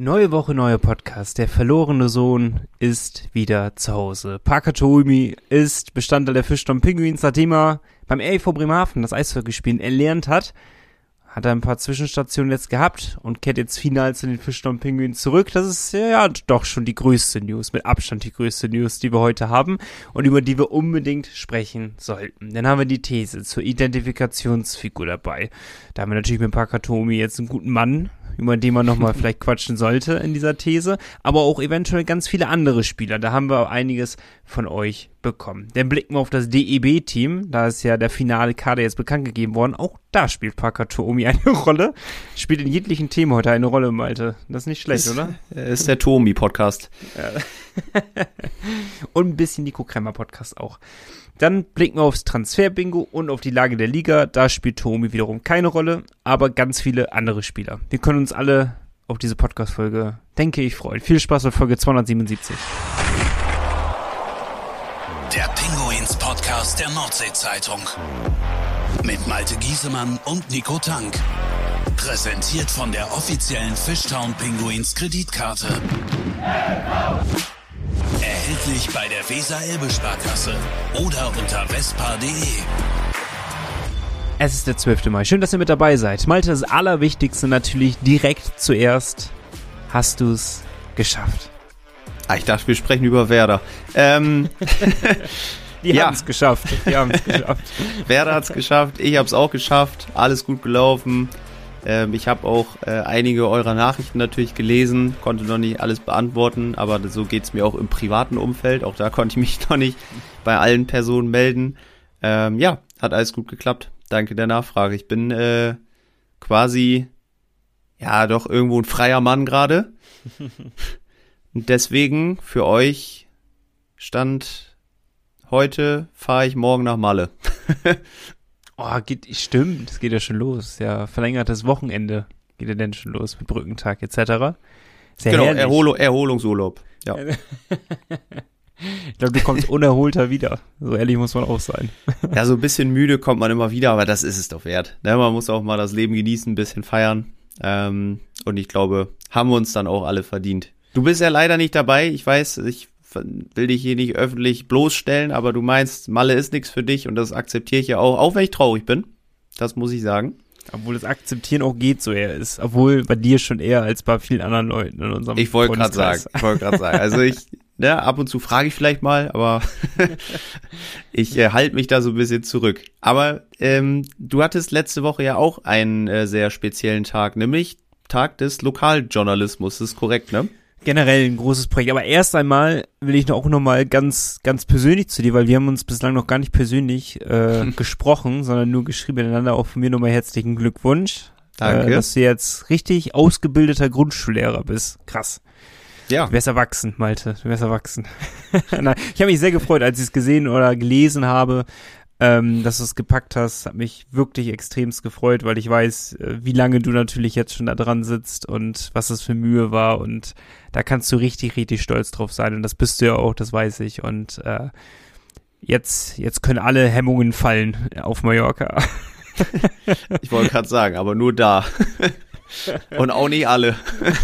Neue Woche, neuer Podcast. Der verlorene Sohn ist wieder zu Hause. Parker Toumi ist Bestandteil der Fischtown Pinguins, nachdem er beim RIV Bremerhaven das Eishockeyspielen erlernt hat. Hat er ein paar Zwischenstationen jetzt gehabt und kehrt jetzt final zu den Fischtown Pinguins zurück. Das ist ja doch schon die größte News, mit Abstand die größte News, die wir heute haben und über die wir unbedingt sprechen sollten. Dann haben wir die These zur Identifikationsfigur dabei. Da haben wir natürlich mit Parker Toumi jetzt einen guten Mann, über den man nochmal vielleicht quatschen sollte in dieser These, aber auch eventuell ganz viele andere Spieler. Da haben wir auch einiges von euch bekommen. Dann blicken wir auf das DEB-Team, da ist ja der finale Kader jetzt bekannt gegeben worden. Auch da spielt Parker Toumi eine Rolle. Spielt in jeglichen Themen heute eine Rolle, Malte. Das ist nicht schlecht, oder? Ist der Tomi-Podcast. Ja. Und ein bisschen Nico Kremmer-Podcast auch. Dann blicken wir aufs Transfer-Bingo und auf die Lage der Liga. Da spielt Tomi wiederum keine Rolle, aber ganz viele andere Spieler. Wir können uns alle auf diese Podcast-Folge, denke ich, freuen. Viel Spaß bei Folge 277. Der Pinguins-Podcast der Nordsee-Zeitung. Mit Malte Giesemann und Nico Tank. Präsentiert von der offiziellen Fischtown Pinguins Kreditkarte. Erhältlich bei der Weser-Elbe-Sparkasse oder unter vespa.de. Es ist der 12. Mai. Schön, dass ihr mit dabei seid. Malte, das Allerwichtigste natürlich direkt zuerst. Hast du es geschafft? Ich dachte, wir sprechen über Werder. Die haben es geschafft. Werder hat es geschafft. Ich habe es auch geschafft. Alles gut gelaufen. Ich habe auch einige eurer Nachrichten natürlich gelesen, konnte noch nicht alles beantworten, aber so geht's mir auch im privaten Umfeld. Auch da konnte ich mich noch nicht bei allen Personen melden. Hat alles gut geklappt. Danke der Nachfrage. Ich bin quasi, doch irgendwo ein freier Mann gerade. Und deswegen für euch Stand heute fahre ich morgen nach Malle. Stimmt, es geht ja schon los. Ja, verlängertes Wochenende geht ja denn schon los mit Brückentag etc. Sehr genau, herrlich. Erholungsurlaub. Ja. Ich glaube, du kommst unerholter wieder. So ehrlich muss man auch sein. Ja, so ein bisschen müde kommt man immer wieder, aber das ist es doch wert. Ne, man muss auch mal das Leben genießen, ein bisschen feiern. Und ich glaube, haben wir uns dann auch alle verdient. Du bist ja leider nicht dabei. Ich weiß, ich will dich hier nicht öffentlich bloßstellen, aber du meinst, Malle ist nichts für dich und das akzeptiere ich ja auch wenn ich traurig bin. Das muss ich sagen. Obwohl das Akzeptieren auch geht so eher ist. Obwohl bei dir schon eher als bei vielen anderen Leuten in unserem Ich wollte gerade sagen. Also ab und zu frage ich vielleicht mal, aber ich halte mich da so ein bisschen zurück. Aber du hattest letzte Woche ja auch einen sehr speziellen Tag, nämlich Tag des Lokaljournalismus. Das ist korrekt, ne? Generell ein großes Projekt, aber erst einmal will ich auch noch mal ganz, ganz persönlich zu dir, weil wir haben uns bislang noch gar nicht persönlich gesprochen, sondern nur geschrieben miteinander. Auch von mir nochmal herzlichen Glückwunsch. Danke. Dass du jetzt richtig ausgebildeter Grundschullehrer bist. Krass. Ja. Du wärst erwachsen, Malte. Du wärst erwachsen. Nein, ich habe mich sehr gefreut, als ich es gesehen oder gelesen habe, dass du es gepackt hast. Hat mich wirklich extremst gefreut, weil ich weiß, wie lange du natürlich jetzt schon da dran sitzt und was das für Mühe war. Und da kannst du richtig, richtig stolz drauf sein. Und das bist du ja auch, das weiß ich. Und jetzt können alle Hemmungen fallen auf Mallorca. Ich wollte gerade sagen, aber nur da. Und auch nicht alle.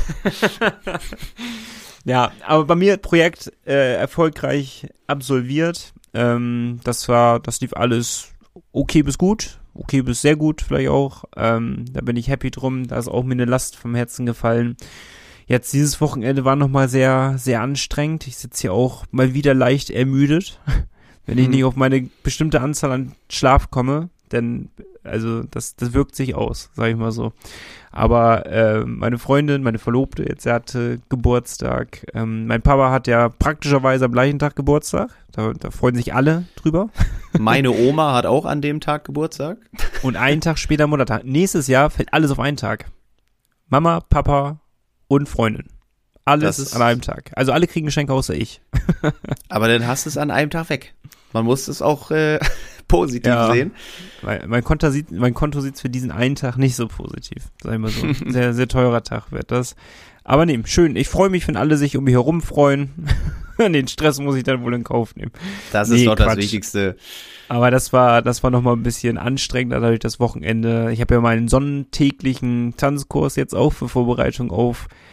Ja, aber bei mir Projekt erfolgreich absolviert. Das lief alles okay bis gut, okay bis sehr gut vielleicht auch. Da bin ich happy drum, da ist auch mir eine Last vom Herzen gefallen. Jetzt dieses Wochenende war nochmal sehr, sehr anstrengend. Ich sitze hier auch mal wieder leicht ermüdet, wenn ich nicht auf meine bestimmte Anzahl an Schlaf komme, denn also das wirkt sich aus, sag ich mal so. Aber meine Freundin, meine Verlobte, jetzt hatte Geburtstag. Mein Papa hat ja praktischerweise am gleichen Tag Geburtstag. Da freuen sich alle drüber. Meine Oma hat auch an dem Tag Geburtstag. Und einen Tag später Muttertag. Nächstes Jahr fällt alles auf einen Tag. Mama, Papa und Freundin. Alles an einem Tag. Also alle kriegen Geschenke außer ich. Aber dann hast du es an einem Tag weg. Man muss es auch positiv sehen. Mein Konto sieht für diesen einen Tag nicht so positiv. Sag ich mal so. Sehr, sehr teurer Tag wird das. Aber nee, schön. Ich freue mich, wenn alle sich um mich herum freuen. Den Stress muss ich dann wohl in Kauf nehmen. Das ist doch das Wichtigste. Aber das war noch mal ein bisschen anstrengender dadurch das Wochenende. Ich habe ja meinen sonntäglichen Tanzkurs jetzt auch für Vorbereitung auf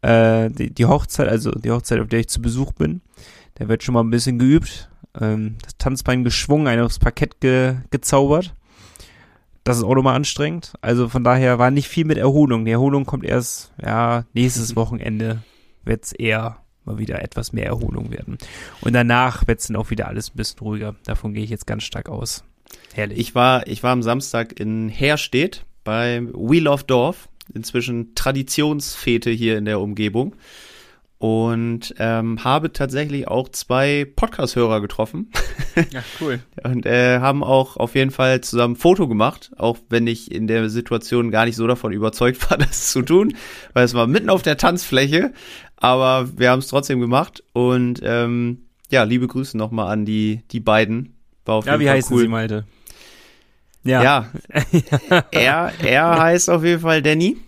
die Hochzeit, also die Hochzeit, auf der ich zu Besuch bin. Da wird schon mal ein bisschen geübt, das Tanzbein geschwungen, einen aufs Parkett gezaubert. Das ist auch nochmal anstrengend. Also von daher war nicht viel mit Erholung. Die Erholung kommt erst, nächstes Wochenende wird es eher mal wieder etwas mehr Erholung werden. Und danach wird es dann auch wieder alles ein bisschen ruhiger. Davon gehe ich jetzt ganz stark aus. Herrlich. Ich war am Samstag in Herstedt bei Wheel of Dorf. Inzwischen Traditionsfete hier in der Umgebung. Und habe tatsächlich auch 2 Podcast-Hörer getroffen. Ja, cool. Und haben auch auf jeden Fall zusammen ein Foto gemacht, auch wenn ich in der Situation gar nicht so davon überzeugt war, das zu tun, weil es war mitten auf der Tanzfläche, aber wir haben es trotzdem gemacht und liebe Grüße nochmal an die beiden. War auf jeden wie Fall heißen cool. Sie, Malte? Ja, er heißt auf jeden Fall Danny.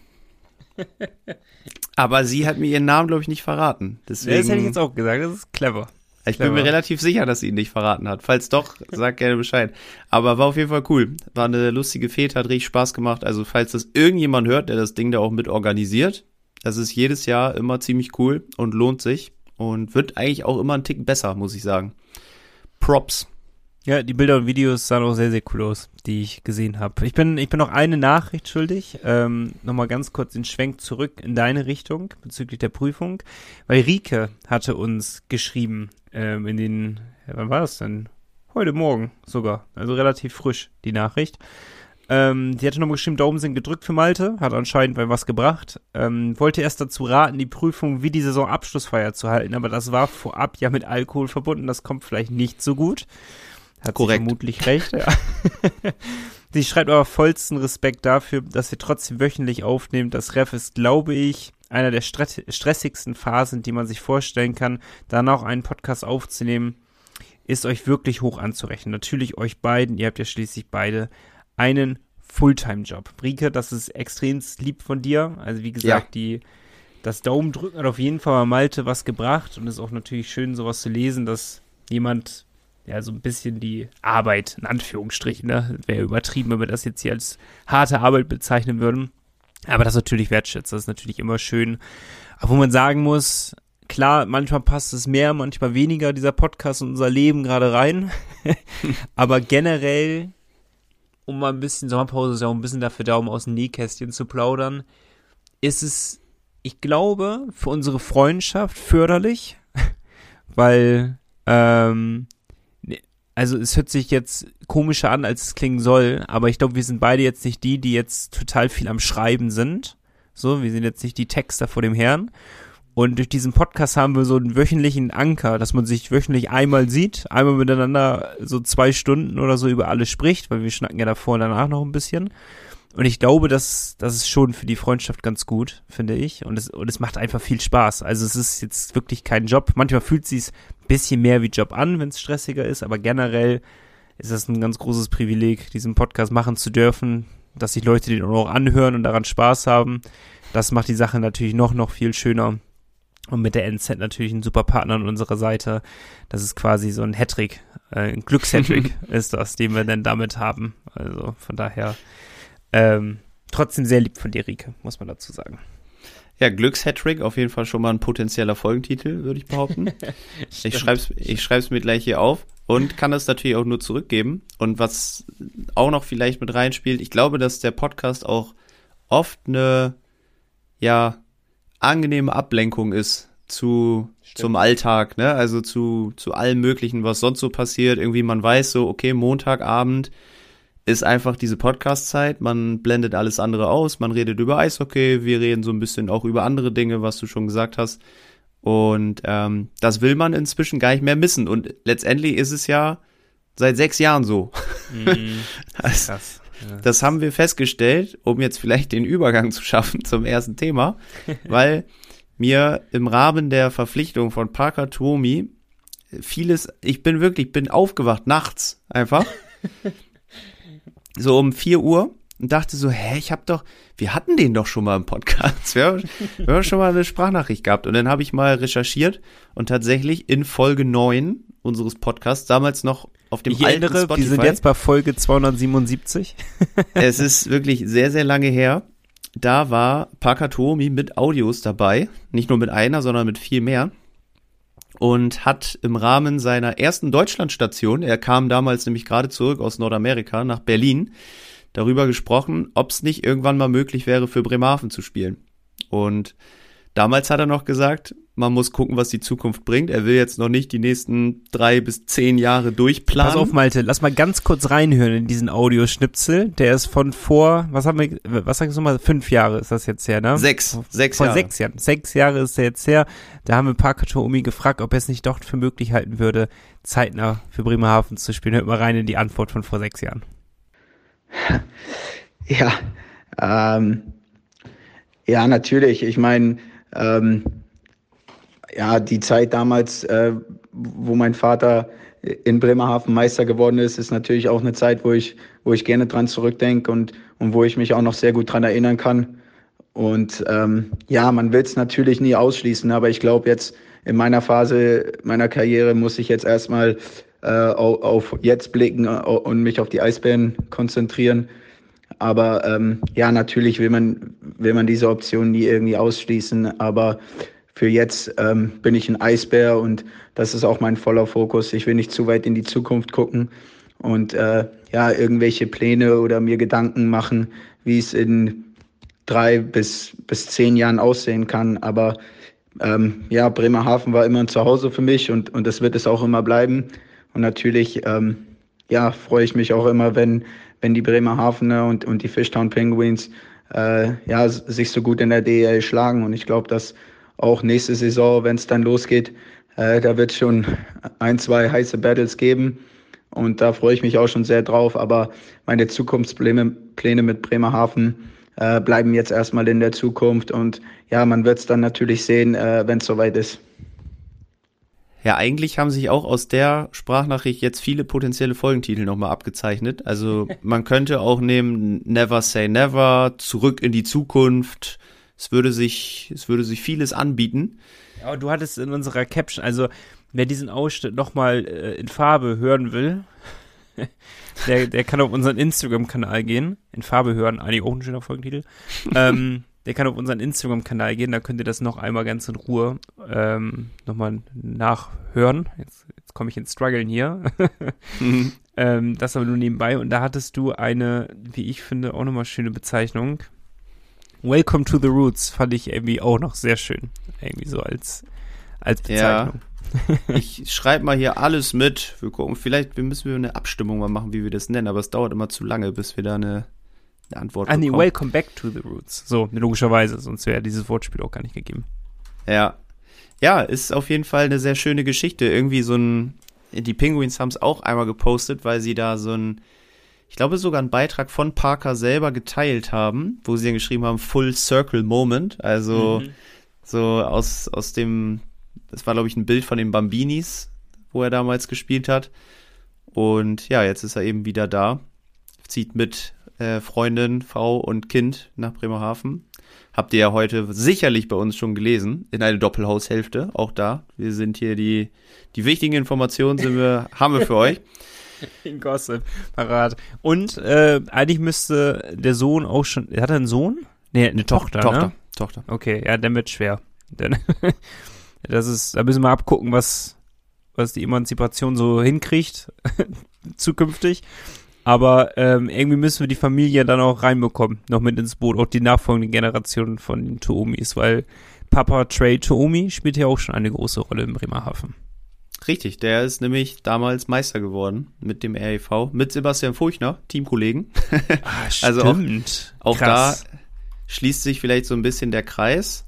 Aber sie hat mir ihren Namen, glaube ich, nicht verraten. Deswegen, das hätte ich jetzt auch gesagt, das ist clever. Ich bin mir relativ sicher, dass sie ihn nicht verraten hat. Falls doch, sag gerne Bescheid. Aber war auf jeden Fall cool. War eine lustige Fete, hat richtig Spaß gemacht. Also falls das irgendjemand hört, der das Ding da auch mit organisiert, das ist jedes Jahr immer ziemlich cool und lohnt sich. Und wird eigentlich auch immer einen Tick besser, muss ich sagen. Props. Ja, die Bilder und Videos sahen auch sehr, sehr cool aus, die ich gesehen habe. Ich bin noch eine Nachricht schuldig. Nochmal ganz kurz den Schwenk zurück in deine Richtung bezüglich der Prüfung. Weil Rike hatte uns geschrieben wann war das denn? Heute Morgen sogar. Also relativ frisch, die Nachricht. Die hatte nochmal geschrieben, Daumen sind gedrückt für Malte. Hat anscheinend was gebracht. Wollte erst dazu raten, die Prüfung wie die Saisonabschlussfeier zu halten. Aber das war vorab ja mit Alkohol verbunden. Das kommt vielleicht nicht so gut. Hat korrekt. Sie vermutlich recht, ja. Sie schreibt aber vollsten Respekt dafür, dass wir trotzdem wöchentlich aufnehmen. Das Ref ist, glaube ich, einer der stressigsten Phasen, die man sich vorstellen kann. Dann auch einen Podcast aufzunehmen, ist euch wirklich hoch anzurechnen. Natürlich euch beiden, ihr habt ja schließlich beide einen Fulltime-Job. Rike, das ist extrem lieb von dir. Also wie gesagt, das Daumendrücken hat auf jeden Fall bei Malte was gebracht und ist auch natürlich schön, sowas zu lesen, dass jemand so ein bisschen die Arbeit, in Anführungsstrichen, ne? Wäre übertrieben, wenn wir das jetzt hier als harte Arbeit bezeichnen würden. Aber das natürlich wertschätzt, das ist natürlich immer schön. Aber wo man sagen muss, klar, manchmal passt es mehr, manchmal weniger, dieser Podcast in unser Leben gerade rein. Aber generell, um mal ein bisschen, Sommerpause ist ja auch ein bisschen dafür da, um aus dem Nähkästchen zu plaudern, ist es, ich glaube, für unsere Freundschaft förderlich, weil, also es hört sich jetzt komischer an, als es klingen soll, aber ich glaube, wir sind beide jetzt nicht die jetzt total viel am Schreiben sind. So, wir sind jetzt nicht die Texter vor dem Herrn. Und durch diesen Podcast haben wir so einen wöchentlichen Anker, dass man sich wöchentlich einmal sieht, einmal miteinander so 2 Stunden oder so über alles spricht, weil wir schnacken ja davor und danach noch ein bisschen. Und ich glaube, das ist schon für die Freundschaft ganz gut, finde ich. Und es macht einfach viel Spaß. Also es ist jetzt wirklich kein Job. Manchmal fühlt es sich ein bisschen mehr wie Job an, wenn es stressiger ist. Aber generell ist das ein ganz großes Privileg, diesen Podcast machen zu dürfen, dass sich Leute den auch anhören und daran Spaß haben. Das macht die Sache natürlich noch viel schöner. Und mit der NZ natürlich ein super Partner an unserer Seite. Das ist quasi so ein Hattrick, ein Glückshattrick ist das, den wir dann damit haben. Also von daher trotzdem sehr lieb von dir, Rike, muss man dazu sagen. Ja, Glückshattrick, auf jeden Fall schon mal ein potenzieller Folgentitel, würde ich behaupten. ich schreib's mir gleich hier auf und kann das natürlich auch nur zurückgeben. Und was auch noch vielleicht mit reinspielt, ich glaube, dass der Podcast auch oft eine, angenehme Ablenkung ist zum Alltag, ne? Also zu allem Möglichen, was sonst so passiert. Irgendwie man weiß so, okay, Montagabend ist einfach diese Podcast-Zeit, man blendet alles andere aus, man redet über Eishockey, wir reden so ein bisschen auch über andere Dinge, was du schon gesagt hast. Und das will man inzwischen gar nicht mehr missen. Und letztendlich ist es ja seit 6 Jahren so. Krass. Das haben wir festgestellt, um jetzt vielleicht den Übergang zu schaffen zum ersten Thema, weil mir im Rahmen der Verpflichtung von Parker Tuomi ich bin aufgewacht nachts einfach, so um 4 Uhr und dachte so, wir hatten den doch schon mal im Podcast, wir haben schon mal eine Sprachnachricht gehabt und dann habe ich mal recherchiert und tatsächlich in Folge 9 unseres Podcasts, damals noch auf dem alten Spotify. Wir sind jetzt bei Folge 277. Es ist wirklich sehr, sehr lange her. da war Parker Tuomi mit Audios dabei, nicht nur mit einer, sondern mit viel mehr, und hat im Rahmen seiner ersten Deutschlandstation, er kam damals nämlich gerade zurück aus Nordamerika nach Berlin, darüber gesprochen, ob es nicht irgendwann mal möglich wäre, für Bremerhaven zu spielen. Und damals hat er noch gesagt, man muss gucken, was die Zukunft bringt. Er will jetzt noch nicht die nächsten 3 bis 10 Jahre durchplanen. Pass auf, Malte, lass mal ganz kurz reinhören in diesen Audioschnipsel. Der ist von vor, was sagst du mal, 5 Jahre ist das jetzt her, ne? 6 Jahre. Vor 6 Jahren. 6 Jahre ist der jetzt her. Da haben wir Parker Tuomi gefragt, ob er es nicht doch für möglich halten würde, zeitnah für Bremerhaven zu spielen. Hört mal rein in die Antwort von vor 6 Jahren. Ja, ja, natürlich. Ich meine, ja, die Zeit damals, wo mein Vater in Bremerhaven Meister geworden ist natürlich auch eine Zeit, wo ich gerne dran zurückdenke und wo ich mich auch noch sehr gut dran erinnern kann. Und ja, man will es natürlich nie ausschließen, aber ich glaube jetzt in meiner Phase meiner Karriere muss ich jetzt erstmal auf jetzt blicken und mich auf die Eisbären konzentrieren. Aber ja, natürlich will man diese Option nie irgendwie ausschließen, aber für jetzt bin ich ein Eisbär und das ist auch mein voller Fokus. Ich will nicht zu weit in die Zukunft gucken und ja, irgendwelche Pläne oder mir Gedanken machen, wie es in 3 bis 10 Jahren aussehen kann. Aber ja, Bremerhaven war immer ein Zuhause für mich und das wird es auch immer bleiben. Und natürlich ja, freue ich mich auch immer, wenn die Bremerhavener und die Fishtown Penguins ja, sich so gut in der DEL schlagen. Und ich glaube, dass auch nächste Saison, wenn es dann losgeht, da wird es schon 1, 2 heiße Battles geben. Und da freue ich mich auch schon sehr drauf. Aber meine Zukunftspläne mit Bremerhaven bleiben jetzt erstmal in der Zukunft. Und ja, man wird es dann natürlich sehen, wenn es soweit ist. Ja, eigentlich haben sich auch aus der Sprachnachricht jetzt viele potenzielle Folgentitel nochmal abgezeichnet. Also man könnte auch nehmen Never Say Never, Zurück in die Zukunft. Es würde sich vieles anbieten. Aber du hattest in unserer Caption, also wer diesen Ausschnitt nochmal in Farbe hören will, der kann auf unseren Instagram-Kanal gehen. In Farbe hören, eigentlich auch ein schöner Folgentitel. Der kann auf unseren Instagram-Kanal gehen, da könnt ihr das noch einmal ganz in Ruhe nochmal nachhören. Jetzt komme ich ins Struggeln hier. Das aber nur nebenbei. Und da hattest du eine, wie ich finde, auch nochmal schöne Bezeichnung. Welcome to the Roots fand ich irgendwie auch noch sehr schön. Irgendwie so als Bezeichnung. Ja. Ich schreibe mal hier alles mit. Wir gucken, müssen wir eine Abstimmung mal machen, wie wir das nennen, aber es dauert immer zu lange, bis wir da eine Antwort bekommen. Nee, welcome back to the Roots. So, logischerweise, sonst wäre dieses Wortspiel auch gar nicht gegeben. Ja. Ja, ist auf jeden Fall eine sehr schöne Geschichte. Irgendwie die Penguins haben es auch einmal gepostet, weil sie da ich glaube sogar einen Beitrag von Parker selber geteilt haben, wo sie dann geschrieben haben, Full Circle Moment. Also so aus dem, das war glaube ich ein Bild von den Bambinis, wo er damals gespielt hat. Und ja, jetzt ist er eben wieder da. Zieht mit Freundin, Frau und Kind nach Bremerhaven. Habt ihr ja heute sicherlich bei uns schon gelesen, in eine Doppelhaushälfte, auch da. Wir sind hier die wichtigen Informationen haben wir für euch. In Gossip, parat. Und eigentlich müsste der Sohn auch schon, hat er einen Sohn? Nee, eine Tochter, ne? Tochter. Okay, ja, dann wird schwer. Da müssen wir abgucken, was die Emanzipation so hinkriegt, zukünftig. Aber irgendwie müssen wir die Familie dann auch reinbekommen, noch mit ins Boot, auch die nachfolgende Generation von den Tuomis, weil Papa Trey Tuomi spielt ja auch schon eine große Rolle in Bremerhaven. Richtig, der ist nämlich damals Meister geworden mit dem REV, mit Sebastian Furchner, Teamkollegen. Ah, stimmt. Also auch krass. Da schließt sich vielleicht so ein bisschen der Kreis.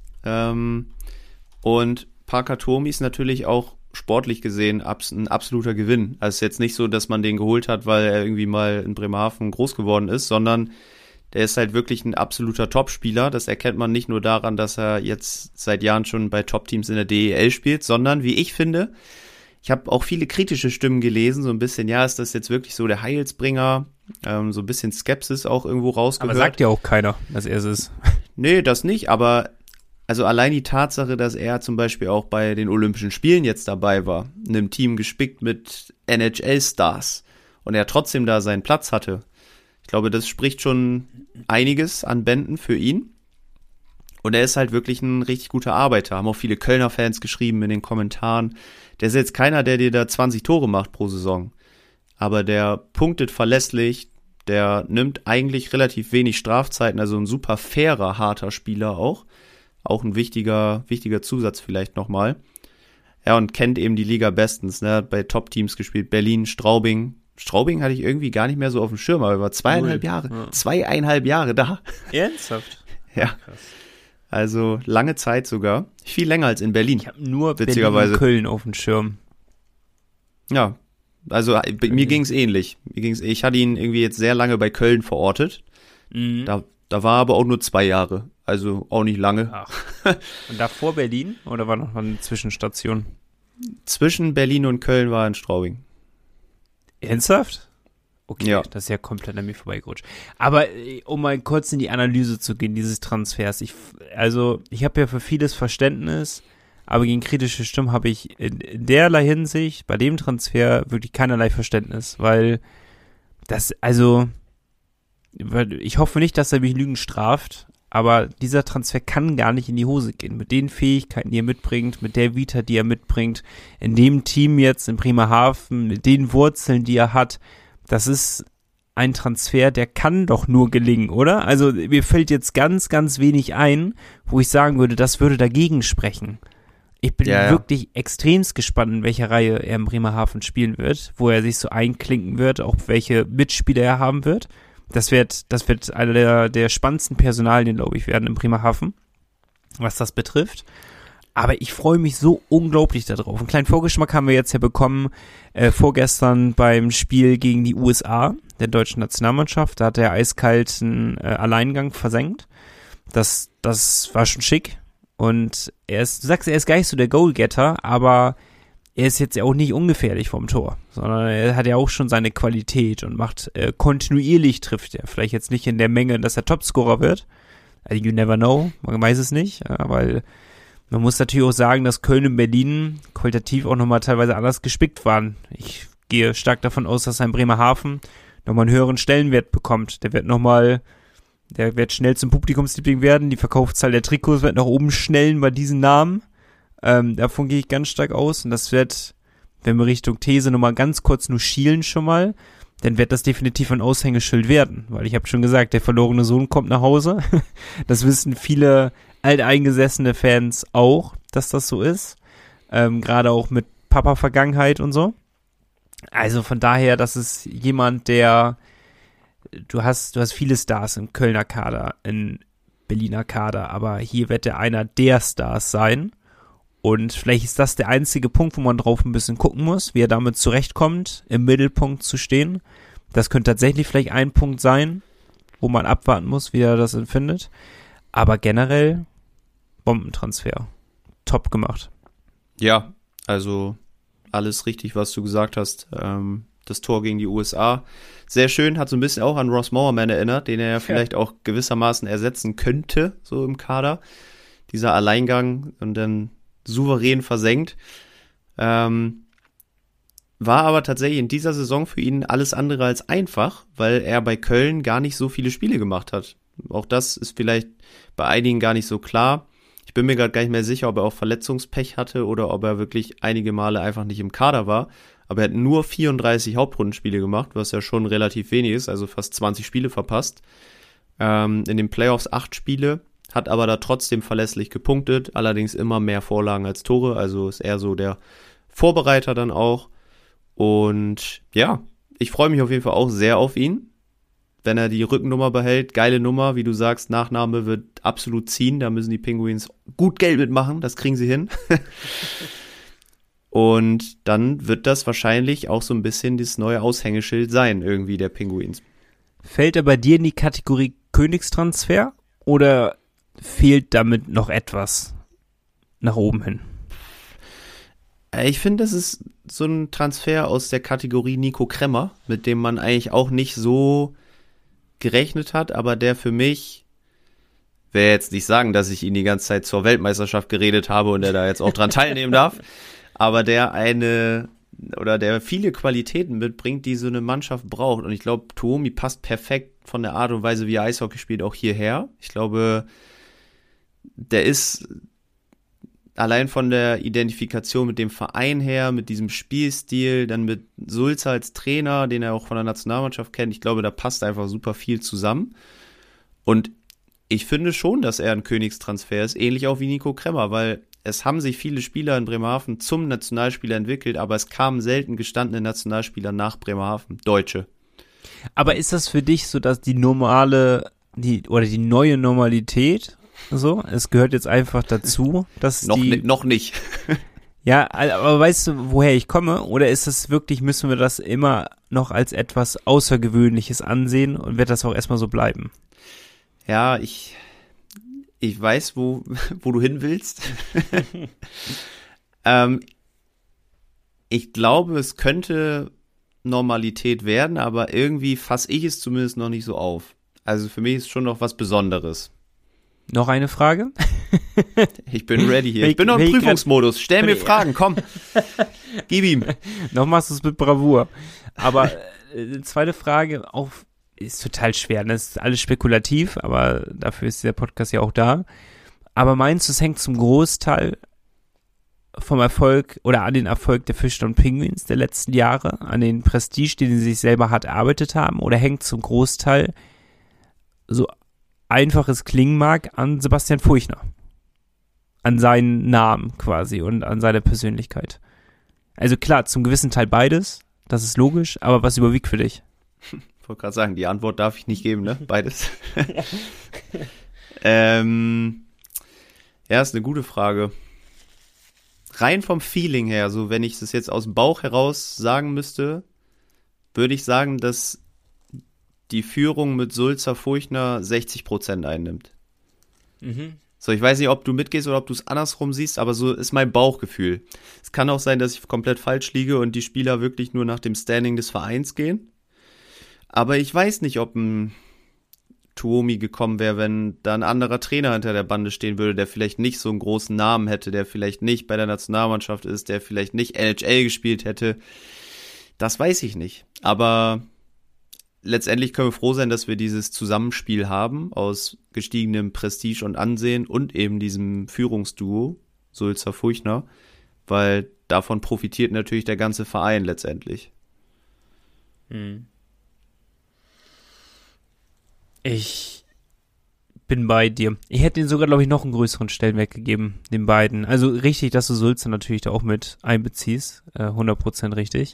Und Parker Tuomi ist natürlich auch sportlich gesehen ein absoluter Gewinn. Also es ist jetzt nicht so, dass man den geholt hat, weil er irgendwie mal in Bremerhaven groß geworden ist, sondern der ist halt wirklich ein absoluter Topspieler. Das erkennt man nicht nur daran, dass er jetzt seit Jahren schon bei Top-Teams in der DEL spielt, sondern, wie ich finde, ich habe auch viele kritische Stimmen gelesen, so ein bisschen, ja, ist das jetzt wirklich so der Heilsbringer? So ein bisschen Skepsis auch irgendwo rausgehört. Aber sagt ja auch keiner, dass er es ist. Nee, das nicht, aber also allein die Tatsache, dass er zum Beispiel auch bei den Olympischen Spielen jetzt dabei war, in einem Team gespickt mit NHL-Stars und er trotzdem da seinen Platz hatte, ich glaube, das spricht schon einiges an Bänden für ihn. Und er ist halt wirklich ein richtig guter Arbeiter. Haben auch viele Kölner Fans geschrieben in den Kommentaren. Der ist jetzt keiner, der dir da 20 Tore macht pro Saison. Aber der punktet verlässlich. Der nimmt eigentlich relativ wenig Strafzeiten. Also ein super fairer, harter Spieler auch. Auch ein wichtiger Zusatz vielleicht nochmal. Ja, und kennt eben die Liga bestens. Ne? Hat bei Top-Teams gespielt. Berlin, Straubing. Straubing hatte ich irgendwie gar nicht mehr so auf dem Schirm, aber er war 2,5 Jahre. Ja. 2,5 Jahre da. Ernsthaft? Ja. Krass. Also lange Zeit sogar. Viel länger als in Berlin. Ich habe nur Berlin und Köln auf dem Schirm. Ja, also mir ging's ähnlich. Ich hatte ihn irgendwie jetzt sehr lange bei Köln verortet. Mhm. Da war aber auch nur 2 Jahre. Also auch nicht lange. Ach. Und davor Berlin? Oder war noch eine Zwischenstation? Zwischen Berlin und Köln war in Straubing. Ernsthaft? Okay, ja. Das ist ja komplett an mir vorbeigerutscht. Aber um mal kurz in die Analyse zu gehen, dieses Transfers. Ich habe ja für vieles Verständnis, aber gegen kritische Stimmen habe ich in derlei Hinsicht bei dem Transfer wirklich keinerlei Verständnis, weil ich hoffe nicht, dass er mich Lügen straft, aber dieser Transfer kann gar nicht in die Hose gehen. Mit den Fähigkeiten, die er mitbringt, mit der Vita, die er mitbringt, in dem Team jetzt in Bremerhaven, mit den Wurzeln, die er hat, das ist ein Transfer, der kann doch nur gelingen, oder? Also mir fällt jetzt ganz, ganz wenig ein, wo ich sagen würde, das würde dagegen sprechen. Ich bin wirklich extremst gespannt, in welcher Reihe er in Bremerhaven spielen wird, wo er sich so einklinken wird, auch welche Mitspieler er haben wird. Das wird einer der spannendsten Personalien, glaube ich, werden in Bremerhaven, was das betrifft. Aber ich freue mich so unglaublich darauf. Einen kleinen Vorgeschmack haben wir jetzt ja bekommen, vorgestern beim Spiel gegen die USA, der deutschen Nationalmannschaft. Da hat er eiskalt einen Alleingang versenkt. Das war schon schick. Und du sagst, er ist gar nicht so der Goalgetter, aber er ist jetzt ja auch nicht ungefährlich vom Tor, sondern er hat ja auch schon seine Qualität und macht kontinuierlich trifft er. Vielleicht jetzt nicht in der Menge, dass er Topscorer wird. Also you never know, man weiß es nicht, weil man muss natürlich auch sagen, dass Köln und Berlin qualitativ auch nochmal teilweise anders gespickt waren. Ich gehe stark davon aus, dass ein Bremerhaven nochmal einen höheren Stellenwert bekommt. Der wird schnell zum Publikumsliebling werden. Die Verkaufszahl der Trikots wird nach oben schnellen bei diesen Namen. Davon gehe ich ganz stark aus. Und das wird, wenn wir Richtung These nochmal ganz kurz nur schielen schon mal, dann wird das definitiv ein Aushängeschild werden. Weil ich habe schon gesagt, der verlorene Sohn kommt nach Hause. Das wissen viele alteingesessene Fans auch, dass das so ist. Gerade auch mit Papa-Vergangenheit und so. Also von daher, das ist jemand, du hast viele Stars im Kölner Kader, im Berliner Kader, aber hier wird er einer der Stars sein. Und vielleicht ist das der einzige Punkt, wo man drauf ein bisschen gucken muss, wie er damit zurechtkommt, im Mittelpunkt zu stehen. Das könnte tatsächlich vielleicht ein Punkt sein, wo man abwarten muss, wie er das empfindet. Aber generell Bombentransfer. Top gemacht. Ja, also alles richtig, was du gesagt hast. Das Tor gegen die USA. Sehr schön, hat so ein bisschen auch an Ross Mowerman erinnert, den er ja vielleicht auch gewissermaßen ersetzen könnte, so im Kader. Dieser Alleingang und dann souverän versenkt. War aber tatsächlich in dieser Saison für ihn alles andere als einfach, weil er bei Köln gar nicht so viele Spiele gemacht hat. Auch das ist vielleicht bei einigen gar nicht so klar. Ich bin mir gerade gar nicht mehr sicher, ob er auch Verletzungspech hatte oder ob er wirklich einige Male einfach nicht im Kader war. Aber er hat nur 34 Hauptrundenspiele gemacht, was ja schon relativ wenig ist, also fast 20 Spiele verpasst. In den Playoffs 8 Spiele, hat aber da trotzdem verlässlich gepunktet, allerdings immer mehr Vorlagen als Tore, also ist eher so der Vorbereiter dann auch. Und ja, ich freue mich auf jeden Fall auch sehr auf ihn, wenn er die Rückennummer behält. Geile Nummer, wie du sagst, Nachname wird absolut ziehen, da müssen die Penguins gut Geld mitmachen, das kriegen sie hin. Und dann wird das wahrscheinlich auch so ein bisschen das neue Aushängeschild sein, irgendwie der Penguins. Fällt er bei dir in die Kategorie Königstransfer oder fehlt damit noch etwas nach oben hin? Ich finde, das ist so ein Transfer aus der Kategorie Nico Kremmer, mit dem man eigentlich auch nicht so gerechnet hat, aber der für mich, will jetzt nicht sagen, dass ich ihn die ganze Zeit zur Weltmeisterschaft geredet habe und er da jetzt auch dran teilnehmen darf, aber der viele Qualitäten mitbringt, die so eine Mannschaft braucht. Und ich glaube, Tuomi passt perfekt von der Art und Weise, wie er Eishockey spielt, auch hierher. Ich glaube, der ist allein von der Identifikation mit dem Verein her, mit diesem Spielstil, dann mit Sulzer als Trainer, den er auch von der Nationalmannschaft kennt, ich glaube, da passt einfach super viel zusammen. Und ich finde schon, dass er ein Königstransfer ist, ähnlich auch wie Nico Kremmer, weil es haben sich viele Spieler in Bremerhaven zum Nationalspieler entwickelt, aber es kamen selten gestandene Nationalspieler nach Bremerhaven, Deutsche. Aber ist das für dich so, dass die neue Normalität, so, es gehört jetzt einfach dazu, dass noch nicht. Ja, aber weißt du, woher ich komme? Oder ist es wirklich, müssen wir das immer noch als etwas Außergewöhnliches ansehen und wird das auch erstmal so bleiben? Ja, ich weiß, wo du hin willst. Ich glaube, es könnte Normalität werden, aber irgendwie fasse ich es zumindest noch nicht so auf. Also für mich ist schon noch was Besonderes. Noch eine Frage? Ich bin ready hier. Ich bin noch im Prüfungsmodus. Stell mir Fragen, komm. Gib ihm. Noch machst du es mit Bravour. Aber zweite Frage, auch ist total schwer. Das ist alles spekulativ, aber dafür ist der Podcast ja auch da. Aber meinst du, es hängt zum Großteil vom Erfolg oder an den Erfolg der Fischtown Penguins der letzten Jahre, an den Prestige, den sie sich selber hart erarbeitet haben, oder hängt zum Großteil, so einfaches klingen mag, an Sebastian Furchner? An seinen Namen quasi und an seine Persönlichkeit. Also klar, zum gewissen Teil beides, das ist logisch, aber was überwiegt für dich? Ich wollte gerade sagen, die Antwort darf ich nicht geben, ne? Beides. Ja, ist eine gute Frage. Rein vom Feeling her, so wenn ich das jetzt aus dem Bauch heraus sagen müsste, würde ich sagen, dass die Führung mit Sulzer Furchner 60% einnimmt. Mhm. So, ich weiß nicht, ob du mitgehst oder ob du es andersrum siehst, aber so ist mein Bauchgefühl. Es kann auch sein, dass ich komplett falsch liege und die Spieler wirklich nur nach dem Standing des Vereins gehen. Aber ich weiß nicht, ob ein Tuomi gekommen wäre, wenn da ein anderer Trainer hinter der Bande stehen würde, der vielleicht nicht so einen großen Namen hätte, der vielleicht nicht bei der Nationalmannschaft ist, der vielleicht nicht NHL gespielt hätte. Das weiß ich nicht. Aber letztendlich können wir froh sein, dass wir dieses Zusammenspiel haben aus gestiegenem Prestige und Ansehen und eben diesem Führungsduo Sulzer-Furchner, weil davon profitiert natürlich der ganze Verein letztendlich. Ich bin bei dir. Ich hätte ihnen sogar, glaube ich, noch einen größeren Stellenwert gegeben, den beiden. Also richtig, dass du Sulzer natürlich da auch mit einbeziehst. 100% richtig.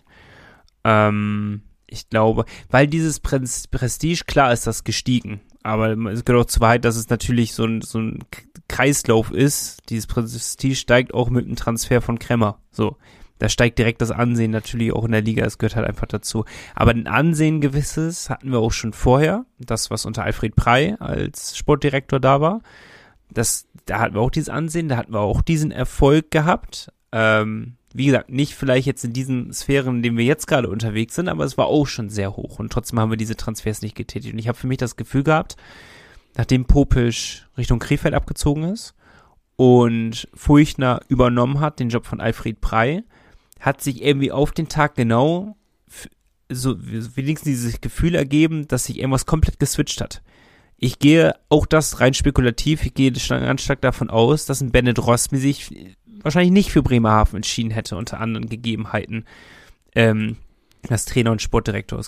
Ich glaube, weil dieses Prestige, klar ist das gestiegen, aber es gehört auch zur Wahrheit, dass es natürlich so ein Kreislauf ist. Dieses Prestige steigt auch mit dem Transfer von Kremmer. So, da steigt direkt das Ansehen natürlich auch in der Liga, es gehört halt einfach dazu. Aber ein Ansehen gewisses hatten wir auch schon vorher, das, was unter Alfred Prey als Sportdirektor da war. Da hatten wir auch dieses Ansehen, da hatten wir auch diesen Erfolg gehabt. Wie gesagt, nicht vielleicht jetzt in diesen Sphären, in denen wir jetzt gerade unterwegs sind, aber es war auch schon sehr hoch und trotzdem haben wir diese Transfers nicht getätigt. Und ich habe für mich das Gefühl gehabt, nachdem Popisch Richtung Krefeld abgezogen ist und Furchner übernommen hat, den Job von Alfred Prey, hat sich irgendwie auf den Tag genau so wenigstens dieses Gefühl ergeben, dass sich irgendwas komplett geswitcht hat. Ich gehe auch das rein spekulativ, ich gehe ganz stark davon aus, dass ein Bennett Rosmi sich wahrscheinlich nicht für Bremerhaven entschieden hätte, unter anderen Gegebenheiten, was Trainer und Sportdirektor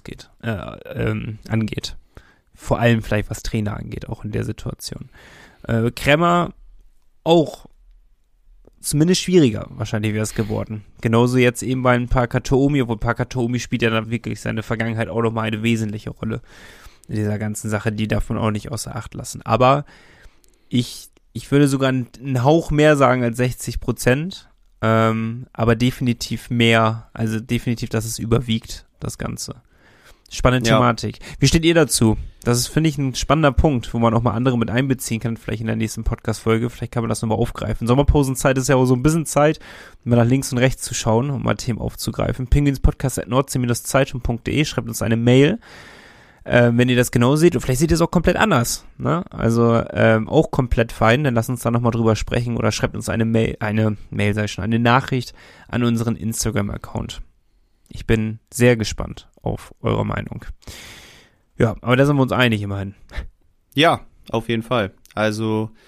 angeht. Vor allem vielleicht, was Trainer angeht, auch in der Situation. Kremmer auch zumindest schwieriger wahrscheinlich wäre es geworden. Genauso jetzt eben bei Parker Tuomi, obwohl Parker Tuomi spielt ja dann wirklich seine Vergangenheit auch nochmal eine wesentliche Rolle in dieser ganzen Sache, die darf man auch nicht außer Acht lassen. Aber ich würde sogar einen Hauch mehr sagen als 60%, aber definitiv mehr, also definitiv, dass es überwiegt, das Ganze. Spannende Thematik. Wie steht ihr dazu? Das ist, finde ich, ein spannender Punkt, wo man auch mal andere mit einbeziehen kann, vielleicht in der nächsten Podcast-Folge. Vielleicht kann man das nochmal aufgreifen. Sommerpausenzeit ist ja auch so ein bisschen Zeit, mal nach links und rechts zu schauen, um mal Themen aufzugreifen. penguinspodcast@nordsee-zeitung.de, schreibt uns eine Mail, wenn ihr das genau seht. Und vielleicht seht ihr es auch komplett anders, ne? Also auch komplett fein, dann lasst uns da nochmal drüber sprechen oder schreibt uns eine Nachricht an unseren Instagram-Account. Ich bin sehr gespannt auf eure Meinung. Ja, aber da sind wir uns einig immerhin. Ja, auf jeden Fall. Also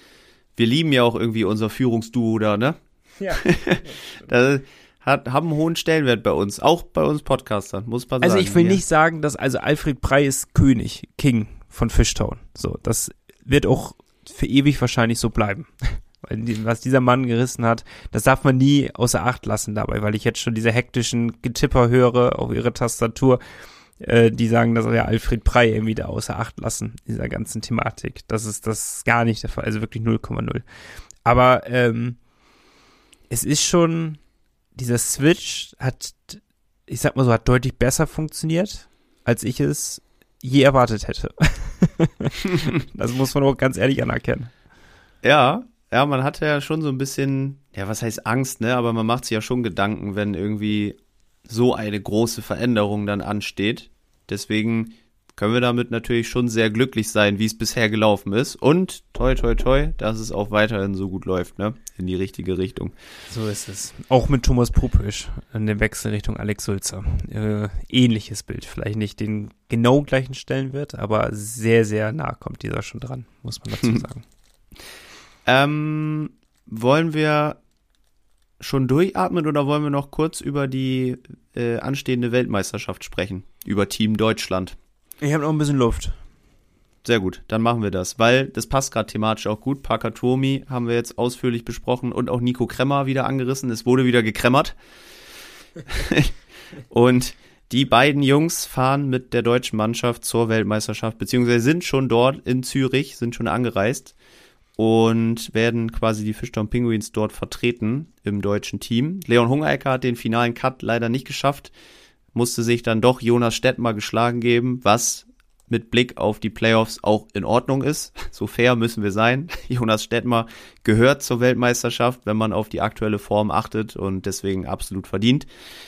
wir lieben ja auch irgendwie unser Führungsduo da, ne? Ja. Das haben einen hohen Stellenwert bei uns, auch bei uns Podcastern, muss man sagen. Also ich will ja. nicht sagen, dass also Alfred Prey ist King von Fishtown. So, das wird auch für ewig wahrscheinlich so bleiben. Weil was dieser Mann gerissen hat, das darf man nie außer Acht lassen dabei, weil ich jetzt schon diese hektischen Getipper höre auf ihre Tastatur, die sagen, dass wir Alfred Prey irgendwie da außer Acht lassen, in dieser ganzen Thematik. Das ist gar nicht der Fall, also wirklich 0,0. Aber es ist schon, dieser Switch hat, ich sag mal so, hat deutlich besser funktioniert, als ich es je erwartet hätte. Das muss man auch ganz ehrlich anerkennen. Ja, man hatte ja schon so ein bisschen, ja, was heißt Angst, ne? Aber man macht sich ja schon Gedanken, wenn irgendwie so eine große Veränderung dann ansteht. Deswegen können wir damit natürlich schon sehr glücklich sein, wie es bisher gelaufen ist. Und toi, toi, toi, dass es auch weiterhin so gut läuft, ne? In die richtige Richtung. So ist es. Auch mit Thomas Pupisch in der Wechsel Richtung Alex Sulzer. Ähnliches Bild. Vielleicht nicht den genau gleichen Stellenwert, aber sehr, sehr nah kommt dieser schon dran, muss man dazu sagen. Wollen wir schon durchatmen oder wollen wir noch kurz über die anstehende Weltmeisterschaft sprechen? Über Team Deutschland. Ich habe noch ein bisschen Luft. Sehr gut, dann machen wir das, weil das passt gerade thematisch auch gut. Parker Tuomi haben wir jetzt ausführlich besprochen und auch Nico Kremmer wieder angerissen. Es wurde wieder gekremmert. Und die beiden Jungs fahren mit der deutschen Mannschaft zur Weltmeisterschaft, beziehungsweise sind schon dort in Zürich, sind schon angereist und werden quasi die Fishtown Penguins dort vertreten im deutschen Team. Leon Hungerecker hat den finalen Cut leider nicht geschafft, musste sich dann doch Jonas Stettmar geschlagen geben, was mit Blick auf die Playoffs auch in Ordnung ist. So fair müssen wir sein. Jonas Stettmar gehört zur Weltmeisterschaft, wenn man auf die aktuelle Form achtet und deswegen absolut verdient.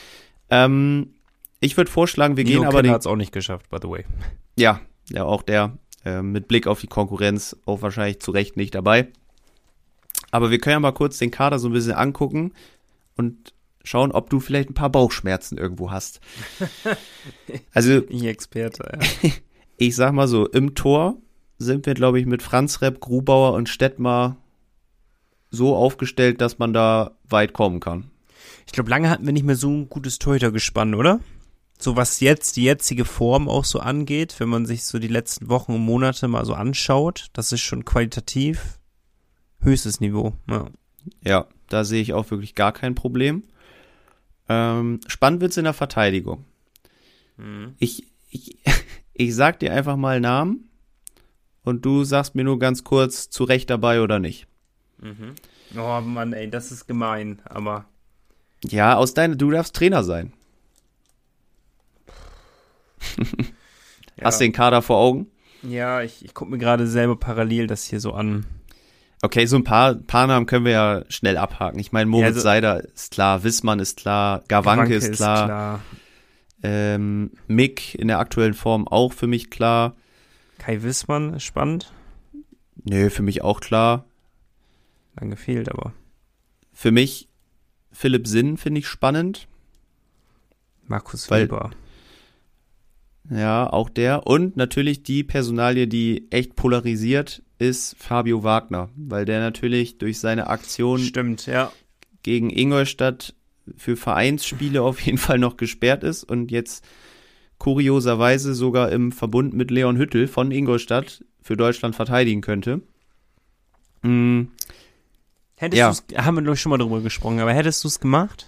Ich würde vorschlagen, wir gehen aber den hat es auch nicht geschafft, by the way. Ja, auch der mit Blick auf die Konkurrenz auch wahrscheinlich zu Recht nicht dabei. Aber wir können ja mal kurz den Kader so ein bisschen angucken und schauen, ob du vielleicht ein paar Bauchschmerzen irgendwo hast. Also Ich Experte, ja. Ich sag mal so, im Tor sind wir, glaube ich, mit Franz Repp, Grubauer und Stettmar so aufgestellt, dass man da weit kommen kann. Ich glaube, lange hatten wir nicht mehr so ein gutes Torhütergespann, oder? So was jetzt die jetzige Form auch so angeht, wenn man sich so die letzten Wochen und Monate mal so anschaut, das ist schon qualitativ höchstes Niveau. Ja, da sehe ich auch wirklich gar kein Problem. Spannend wird's in der Verteidigung. Ich sag dir einfach mal Namen und du sagst mir nur ganz kurz, zu Recht dabei oder nicht. Oh Mann, ey, das ist gemein, aber... Ja, du darfst Trainer sein. Ja. Hast du den Kader vor Augen? Ja, ich gucke mir gerade selber parallel das hier so an. Okay, so ein paar Namen können wir ja schnell abhaken. Ich meine, Moritz Ja, Seider ist klar, Wissmann ist klar, Gawanke ist klar. Mick in der aktuellen Form auch für mich klar. Kai Wissmann ist spannend. Nö, für mich auch klar. Lang gefehlt, aber. Für mich Philipp Sinn finde ich spannend. Markus Weil- Weber. Ja, auch der. Und natürlich die Personalie, die echt polarisiert, ist Fabio Wagner. Weil der natürlich durch seine Aktion Stimmt, ja. gegen Ingolstadt für Vereinsspiele auf jeden Fall noch gesperrt ist und jetzt kurioserweise sogar im Verbund mit Leon Hüttel von Ingolstadt für Deutschland verteidigen könnte. Hättest Ja. du's, haben wir glaube ich schon mal drüber gesprochen, aber hättest du es gemacht?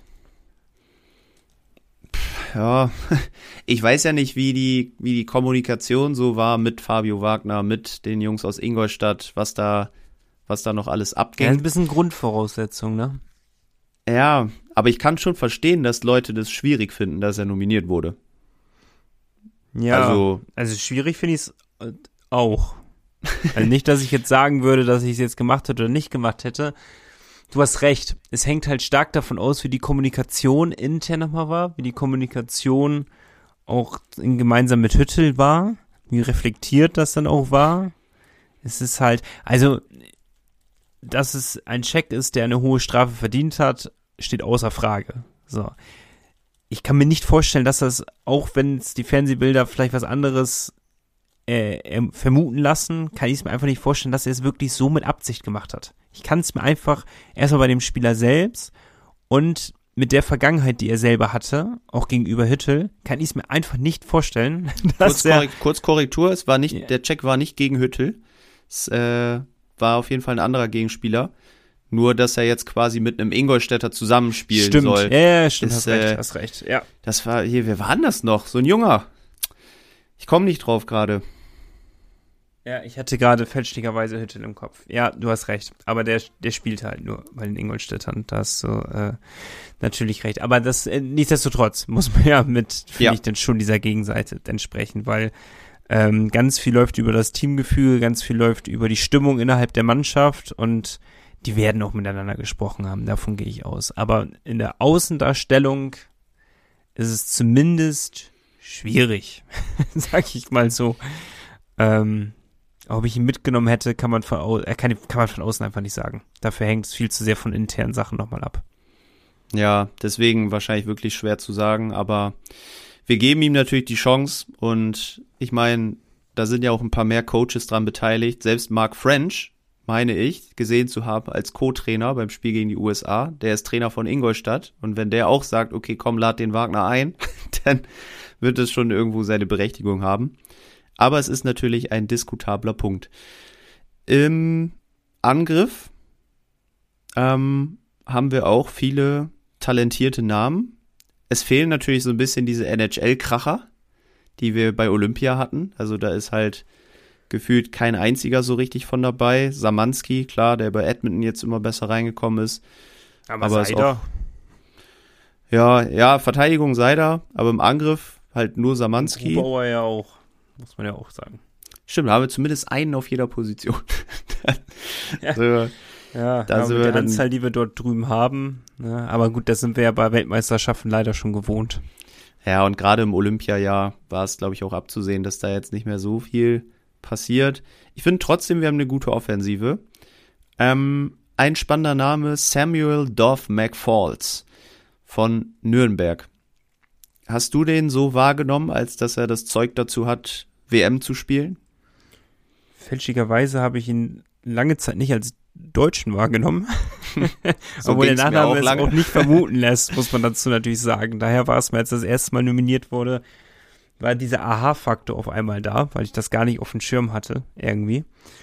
Ja, ich weiß ja nicht, wie die Kommunikation so war mit Fabio Wagner, mit den Jungs aus Ingolstadt, was da noch alles Ja, abging. ein bisschen Grundvoraussetzung, ne? Ja, aber ich kann schon verstehen, dass Leute das schwierig finden, dass er nominiert wurde. Ja, Also- also schwierig finde ich es auch. Also nicht, dass ich jetzt sagen würde, dass ich es jetzt gemacht hätte oder nicht gemacht hätte. Du hast recht. Es hängt halt stark davon aus, wie die Kommunikation intern nochmal war, wie die Kommunikation auch gemeinsam mit Hüttel war, wie reflektiert das dann auch war. Es ist halt, also, dass es ein Check ist, der eine hohe Strafe verdient hat, steht außer Frage. So. Ich kann mir nicht vorstellen, dass das, auch wenn es die Fernsehbilder vielleicht was anderes vermuten lassen, kann ich es mir einfach nicht vorstellen, dass er es wirklich so mit Absicht gemacht hat. Ich kann es mir einfach erstmal bei dem Spieler selbst und mit der Vergangenheit, die er selber hatte, auch gegenüber Hüttel, kann ich es mir einfach nicht vorstellen. Kurz Korrektur, der Check war nicht gegen Hüttel. Es war auf jeden Fall ein anderer Gegenspieler. Nur, dass er jetzt quasi mit einem Ingolstädter zusammenspielen soll. Stimmt, ja, stimmt, hast recht, ja. Das war, wer war denn das noch? So ein Junger. Ich komme nicht drauf gerade. Ja, ich hatte gerade fälschlicherweise Hüttel im Kopf. Ja, du hast recht. Aber der spielt halt nur bei den Ingolstädtern. Da hast du natürlich recht. Aber das nichtsdestotrotz muss man ja finde ich, dann schon dieser Gegenseite entsprechen, weil ganz viel läuft über das Teamgefühl, ganz viel läuft über die Stimmung innerhalb der Mannschaft und die werden auch miteinander gesprochen haben. Davon gehe ich aus. Aber in der Außendarstellung ist es zumindest schwierig, sag ich mal so. Ob ich ihn mitgenommen hätte, kann man von außen einfach nicht sagen. Dafür hängt es viel zu sehr von internen Sachen nochmal ab. Ja, deswegen wahrscheinlich wirklich schwer zu sagen, aber wir geben ihm natürlich die Chance und ich meine, da sind ja auch ein paar mehr Coaches dran beteiligt. Selbst Mark French, meine ich, gesehen zu haben als Co-Trainer beim Spiel gegen die USA. Der ist Trainer von Ingolstadt und wenn der auch sagt, okay, komm, lad den Wagner ein, dann wird es schon irgendwo seine Berechtigung haben. Aber es ist natürlich ein diskutabler Punkt. Im Angriff haben wir auch viele talentierte Namen. Es fehlen natürlich so ein bisschen diese NHL-Kracher, die wir bei Olympia hatten. Also da ist halt gefühlt kein einziger so richtig von dabei. Szymanski, klar, der bei Edmonton jetzt immer besser reingekommen ist. Aber ist auch, ja, Verteidigung sei da, aber im Angriff halt nur Szymanski. Grubauer ja auch, muss man ja auch sagen. Stimmt, da haben wir zumindest einen auf jeder Position. Da sind wir die Anzahl, die wir dort drüben haben. Ne? Aber gut, das sind wir ja bei Weltmeisterschaften leider schon gewohnt. Ja, und gerade im Olympiajahr war es, glaube ich, auch abzusehen, dass da jetzt nicht mehr so viel passiert. Ich finde trotzdem, wir haben eine gute Offensive. Ein spannender Name, Samuel Dove McFalls von Nürnberg. Hast du den so wahrgenommen, als dass er das Zeug dazu hat, WM zu spielen? Fälschlicherweise habe ich ihn lange Zeit nicht als Deutschen wahrgenommen. So obwohl der Nachname es lange auch nicht vermuten lässt, muss man dazu natürlich sagen. Daher war es mir, als das erste Mal nominiert wurde, war dieser Aha-Faktor auf einmal da, weil ich das gar nicht auf dem Schirm hatte, irgendwie.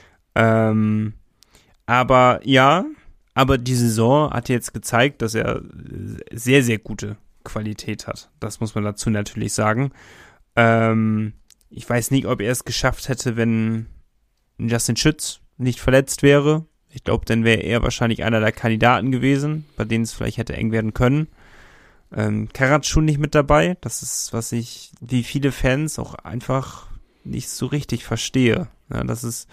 Aber die Saison hat jetzt gezeigt, dass er sehr, sehr gute Qualität hat. Das muss man dazu natürlich sagen. Ich weiß nicht, ob er es geschafft hätte, wenn Justin Schütz nicht verletzt wäre. Ich glaube, dann wäre er wahrscheinlich einer der Kandidaten gewesen, bei denen es vielleicht hätte eng werden können. Karat schon nicht mit dabei. Das ist, was ich, wie viele Fans, auch einfach nicht so richtig verstehe. Ja, das ist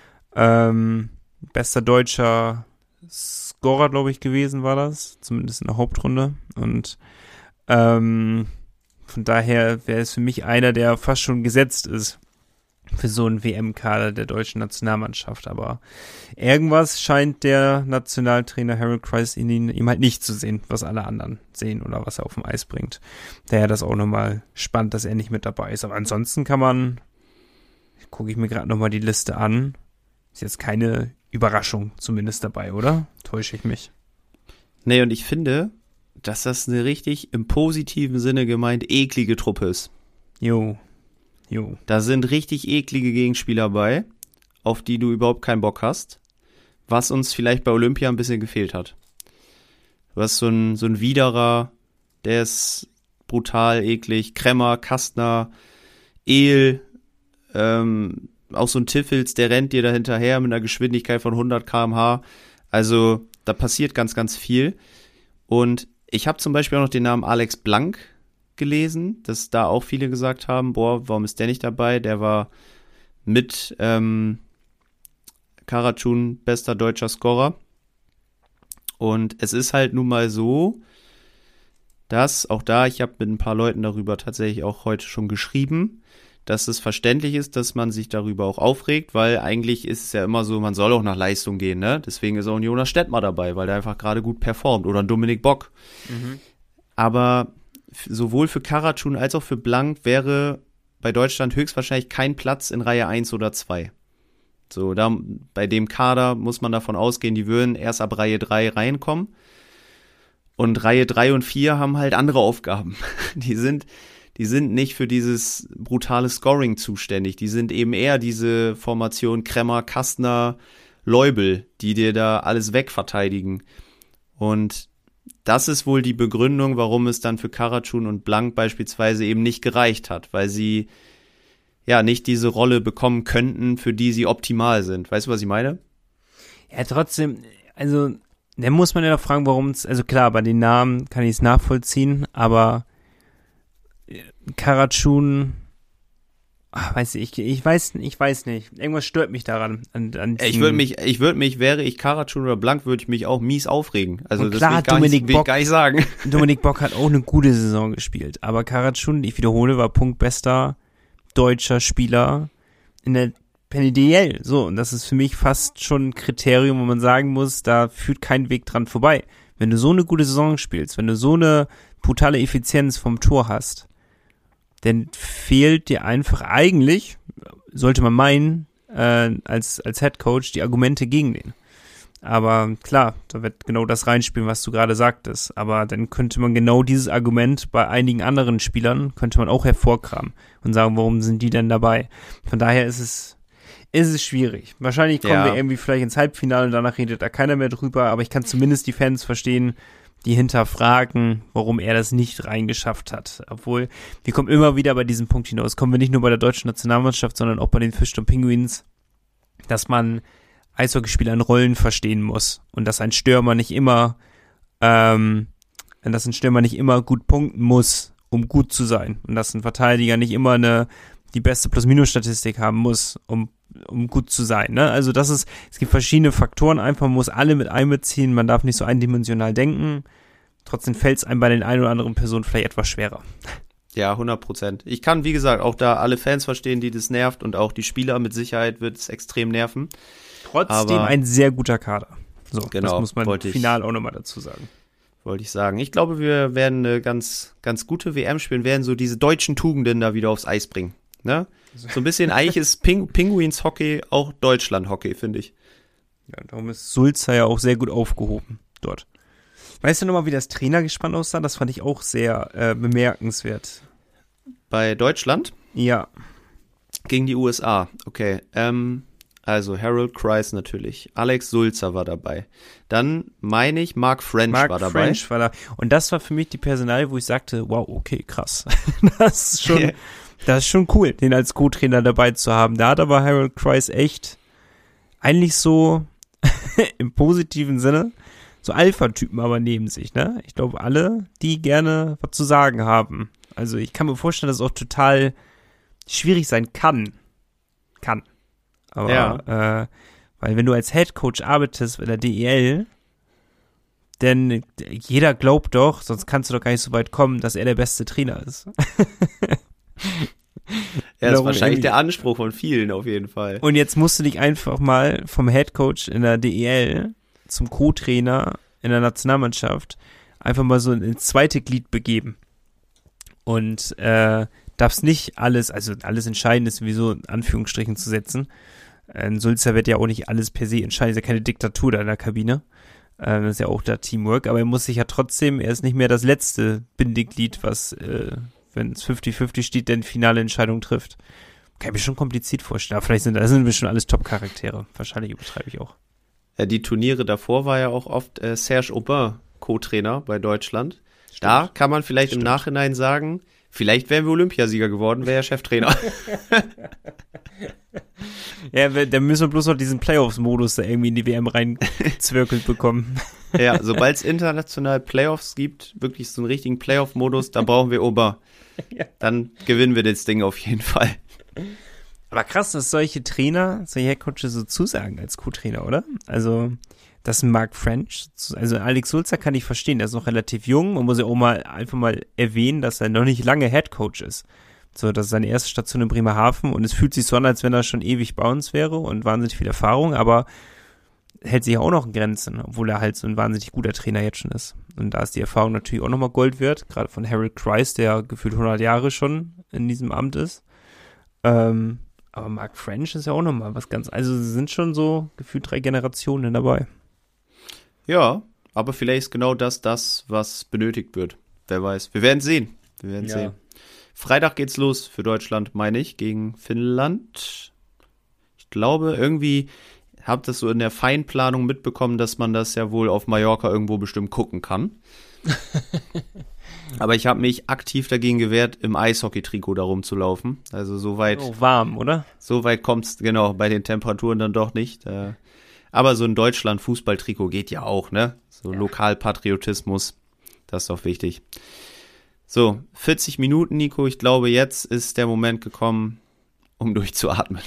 bester deutscher Scorer, glaube ich, gewesen war das. Zumindest in der Hauptrunde. Und von daher wäre es für mich einer, der fast schon gesetzt ist für so einen WM-Kader der deutschen Nationalmannschaft. Aber irgendwas scheint der Nationaltrainer Harold Kreis in ihm halt nicht zu sehen, was alle anderen sehen oder was er auf dem Eis bringt. Daher das auch nochmal spannend, dass er nicht mit dabei ist. Aber ansonsten gucke ich mir gerade nochmal die Liste an, ist jetzt keine Überraschung zumindest dabei, oder? Täusche ich mich? Nee, und ich finde, dass das eine richtig im positiven Sinne gemeint eklige Truppe ist. Jo. Da sind richtig eklige Gegenspieler bei, auf die du überhaupt keinen Bock hast, was uns vielleicht bei Olympia ein bisschen gefehlt hat. Du hast so ein Widerer, der ist brutal eklig, Kremmer, Kastner, Ehl, auch so ein Tiffels, der rennt dir da hinterher mit einer Geschwindigkeit von 100 km/h. Also da passiert ganz, ganz viel. Und ich habe zum Beispiel auch noch den Namen Alex Blank gelesen, dass da auch viele gesagt haben, boah, warum ist der nicht dabei? Der war mit Karatschun bester deutscher Scorer. Und es ist halt nun mal so, dass auch da, ich habe mit ein paar Leuten darüber tatsächlich auch heute schon geschrieben, dass es verständlich ist, dass man sich darüber auch aufregt, weil eigentlich ist es ja immer so, man soll auch nach Leistung gehen, ne? Deswegen ist auch ein Jonas Stettmar dabei, weil der einfach gerade gut performt oder ein Dominik Bock. Mhm. Aber sowohl für Karatschun als auch für Blank wäre bei Deutschland höchstwahrscheinlich kein Platz in Reihe 1 oder 2. So, da bei dem Kader muss man davon ausgehen, die würden erst ab Reihe 3 reinkommen. Und Reihe 3 und 4 haben halt andere Aufgaben. Die sind nicht für dieses brutale Scoring zuständig. Die sind eben eher diese Formation Kremmer, Kastner, Leubel, die dir da alles wegverteidigen. Und das ist wohl die Begründung, warum es dann für Karatschun und Blank beispielsweise eben nicht gereicht hat, weil sie ja nicht diese Rolle bekommen könnten, für die sie optimal sind. Weißt du, was ich meine? Ja, trotzdem, also, dann muss man ja noch fragen, warum es, also klar, bei den Namen kann ich es nachvollziehen, aber Karatschun, weiß ich weiß nicht. Irgendwas stört mich daran. Ich würde mich, wäre ich Karatschun oder Blank, würde ich mich auch mies aufregen. Also und klar, das will ich gar nicht sagen. Dominik Bock hat auch eine gute Saison gespielt, aber Karatschun, ich wiederhole, war punktbester deutscher Spieler in der Penny DL. So, und das ist für mich fast schon ein Kriterium, wo man sagen muss, da führt kein Weg dran vorbei. Wenn du so eine gute Saison spielst, wenn du so eine brutale Effizienz vom Tor hast, dann fehlt dir einfach eigentlich, sollte man meinen, als Headcoach die Argumente gegen den. Aber klar, da wird genau das reinspielen, was du gerade sagtest. Aber dann könnte man genau dieses Argument bei einigen anderen Spielern, könnte man auch hervorkramen und sagen, warum sind die denn dabei? Von daher ist es schwierig. Wahrscheinlich kommen wir irgendwie vielleicht ins Halbfinale und danach redet da keiner mehr drüber, aber ich kann zumindest die Fans verstehen, die hinterfragen, warum er das nicht reingeschafft hat. Obwohl, wir kommen immer wieder bei diesem Punkt hinaus. Kommen wir nicht nur bei der deutschen Nationalmannschaft, sondern auch bei den Fischtown Penguins, dass man Eishockeyspieler in Rollen verstehen muss und dass ein Stürmer nicht immer gut punkten muss, um gut zu sein. Und dass ein Verteidiger nicht immer die beste Plus-Minus-Statistik haben muss, um gut zu sein. Ne? Also es gibt verschiedene Faktoren einfach, man muss alle mit einbeziehen, man darf nicht so eindimensional denken. Trotzdem fällt es einem bei den ein oder anderen Personen vielleicht etwas schwerer. Ja, 100%. Ich kann, wie gesagt, auch da alle Fans verstehen, die das nervt und auch die Spieler mit Sicherheit wird es extrem nerven. Trotzdem ein sehr guter Kader. So, genau, das muss man final auch nochmal dazu sagen. Wollte ich sagen. Ich glaube, wir werden eine ganz, ganz gute WM spielen, werden so diese deutschen Tugenden da wieder aufs Eis bringen. Ne? So ein bisschen, eigentlich ist Penguins Hockey auch Deutschland Hockey, finde ich. Ja, darum ist Sulzer ja auch sehr gut aufgehoben dort. Weißt du nochmal, wie das Trainergespann aussah? Das fand ich auch sehr bemerkenswert. Bei Deutschland? Ja. Gegen die USA, okay. Also Harold Kreis natürlich. Alex Sulzer war dabei. Dann meine ich, Mark French war dabei. French war da. Und das war für mich die Personalie, wo ich sagte, wow, okay, krass. Das ist schon cool, den als Co-Trainer dabei zu haben. Da hat aber Harold Kreis echt eigentlich so im positiven Sinne so Alpha-Typen aber neben sich, ne? Ich glaube, alle, die gerne was zu sagen haben. Also ich kann mir vorstellen, dass es auch total schwierig sein kann. Aber, ja. Weil wenn du als Headcoach arbeitest in der DEL, denn jeder glaubt doch, sonst kannst du doch gar nicht so weit kommen, dass er der beste Trainer ist. Ja, das ist wahrscheinlich der Anspruch von vielen auf jeden Fall. Und jetzt musst du dich einfach mal vom Headcoach in der DEL zum Co-Trainer in der Nationalmannschaft einfach mal so ins zweite Glied begeben. Und darfst nicht alles entscheiden ist sowieso in Anführungsstrichen zu setzen. Sulzer wird ja auch nicht alles per se entscheiden, ist ja keine Diktatur da in der Kabine. Das ist ja auch da Teamwork, aber er muss sich ja trotzdem, er ist nicht mehr das letzte Bindeglied, was, wenn es 50-50 steht, denn finale Entscheidung trifft. Kann ich mir schon kompliziert vorstellen, aber vielleicht sind wir schon alles Top-Charaktere. Wahrscheinlich übertreibe ich auch. Ja, die Turniere davor war ja auch oft Serge Aubin Co-Trainer bei Deutschland. Stimmt. Da kann man vielleicht im Nachhinein sagen, vielleicht wären wir Olympiasieger geworden, wäre er Cheftrainer. Ja, dann müssen wir bloß noch diesen Playoffs-Modus da irgendwie in die WM reinzwirkelt bekommen. Ja, sobald es international Playoffs gibt, wirklich so einen richtigen Playoff-Modus, da brauchen wir Aubin. Ja. Dann gewinnen wir das Ding auf jeden Fall. Aber krass, dass solche Headcoaches so zusagen als Co-Trainer, oder? Also, das ist Mark French. Also Alex Sulzer kann ich verstehen, der ist noch relativ jung. Man muss ja auch einfach mal erwähnen, dass er noch nicht lange Headcoach ist. So, das ist seine erste Station in Bremerhaven und es fühlt sich so an, als wenn er schon ewig bei uns wäre und wahnsinnig viel Erfahrung, aber hält sich auch noch in Grenzen, obwohl er halt so ein wahnsinnig guter Trainer jetzt schon ist. Und da ist die Erfahrung natürlich auch nochmal Gold wert, gerade von Harold Kreis, der gefühlt 100 Jahre schon in diesem Amt ist. Aber Mark French ist ja auch nochmal was ganz, also sie sind schon so gefühlt 3 Generationen dabei. Ja, aber vielleicht ist genau das, was benötigt wird. Wer weiß. Wir werden sehen. Sehen. Freitag geht's los für Deutschland, meine ich, gegen Finnland. Ich glaube, irgendwie habe das so in der Feinplanung mitbekommen, dass man das ja wohl auf Mallorca irgendwo bestimmt gucken kann. Aber ich habe mich aktiv dagegen gewehrt, im Eishockey-Trikot da rumzulaufen. Also soweit. Oh, warm, oder? So weit kommt's, genau, bei den Temperaturen dann doch nicht. Aber so ein Deutschland-Fußball-Trikot geht ja auch, ne? So Lokalpatriotismus, das ist doch wichtig. So, 40 Minuten, Nico. Ich glaube, jetzt ist der Moment gekommen, um durchzuatmen.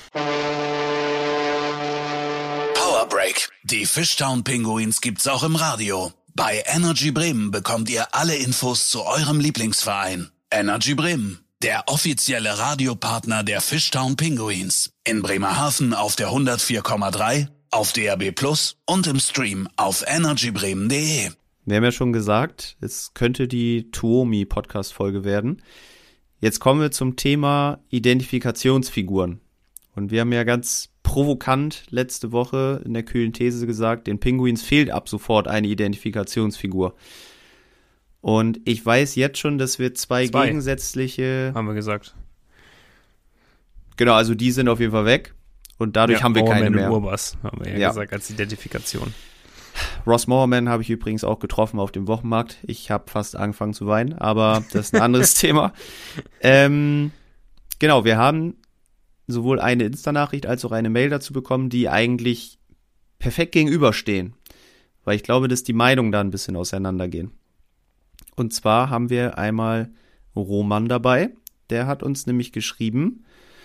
Power Break. Die Fishtown Pinguins gibt's auch im Radio. Bei Energy Bremen bekommt ihr alle Infos zu eurem Lieblingsverein. Energy Bremen, der offizielle Radiopartner der Fishtown Pinguins. In Bremerhaven auf der 104,3, auf DAB+ und im Stream auf energybremen.de. Wir haben ja schon gesagt, es könnte die Tuomi-Podcast-Folge werden. Jetzt kommen wir zum Thema Identifikationsfiguren. Und wir haben ja ganz provokant letzte Woche in der kühlen These gesagt, den Pinguins fehlt ab sofort eine Identifikationsfigur. Und ich weiß jetzt schon, dass wir zwei gegensätzliche... Haben wir gesagt. Genau, also die sind auf jeden Fall weg. Und dadurch haben wir keine mehr. Urbas, haben wir gesagt, als Identifikation. Ross Mowerman habe ich übrigens auch getroffen auf dem Wochenmarkt. Ich habe fast angefangen zu weinen, aber das ist ein anderes Thema. Genau, wir haben sowohl eine Insta-Nachricht als auch eine Mail dazu bekommen, die eigentlich perfekt gegenüberstehen. Weil ich glaube, dass die Meinungen da ein bisschen auseinandergehen. Und zwar haben wir einmal Roman dabei. Der hat uns nämlich geschrieben: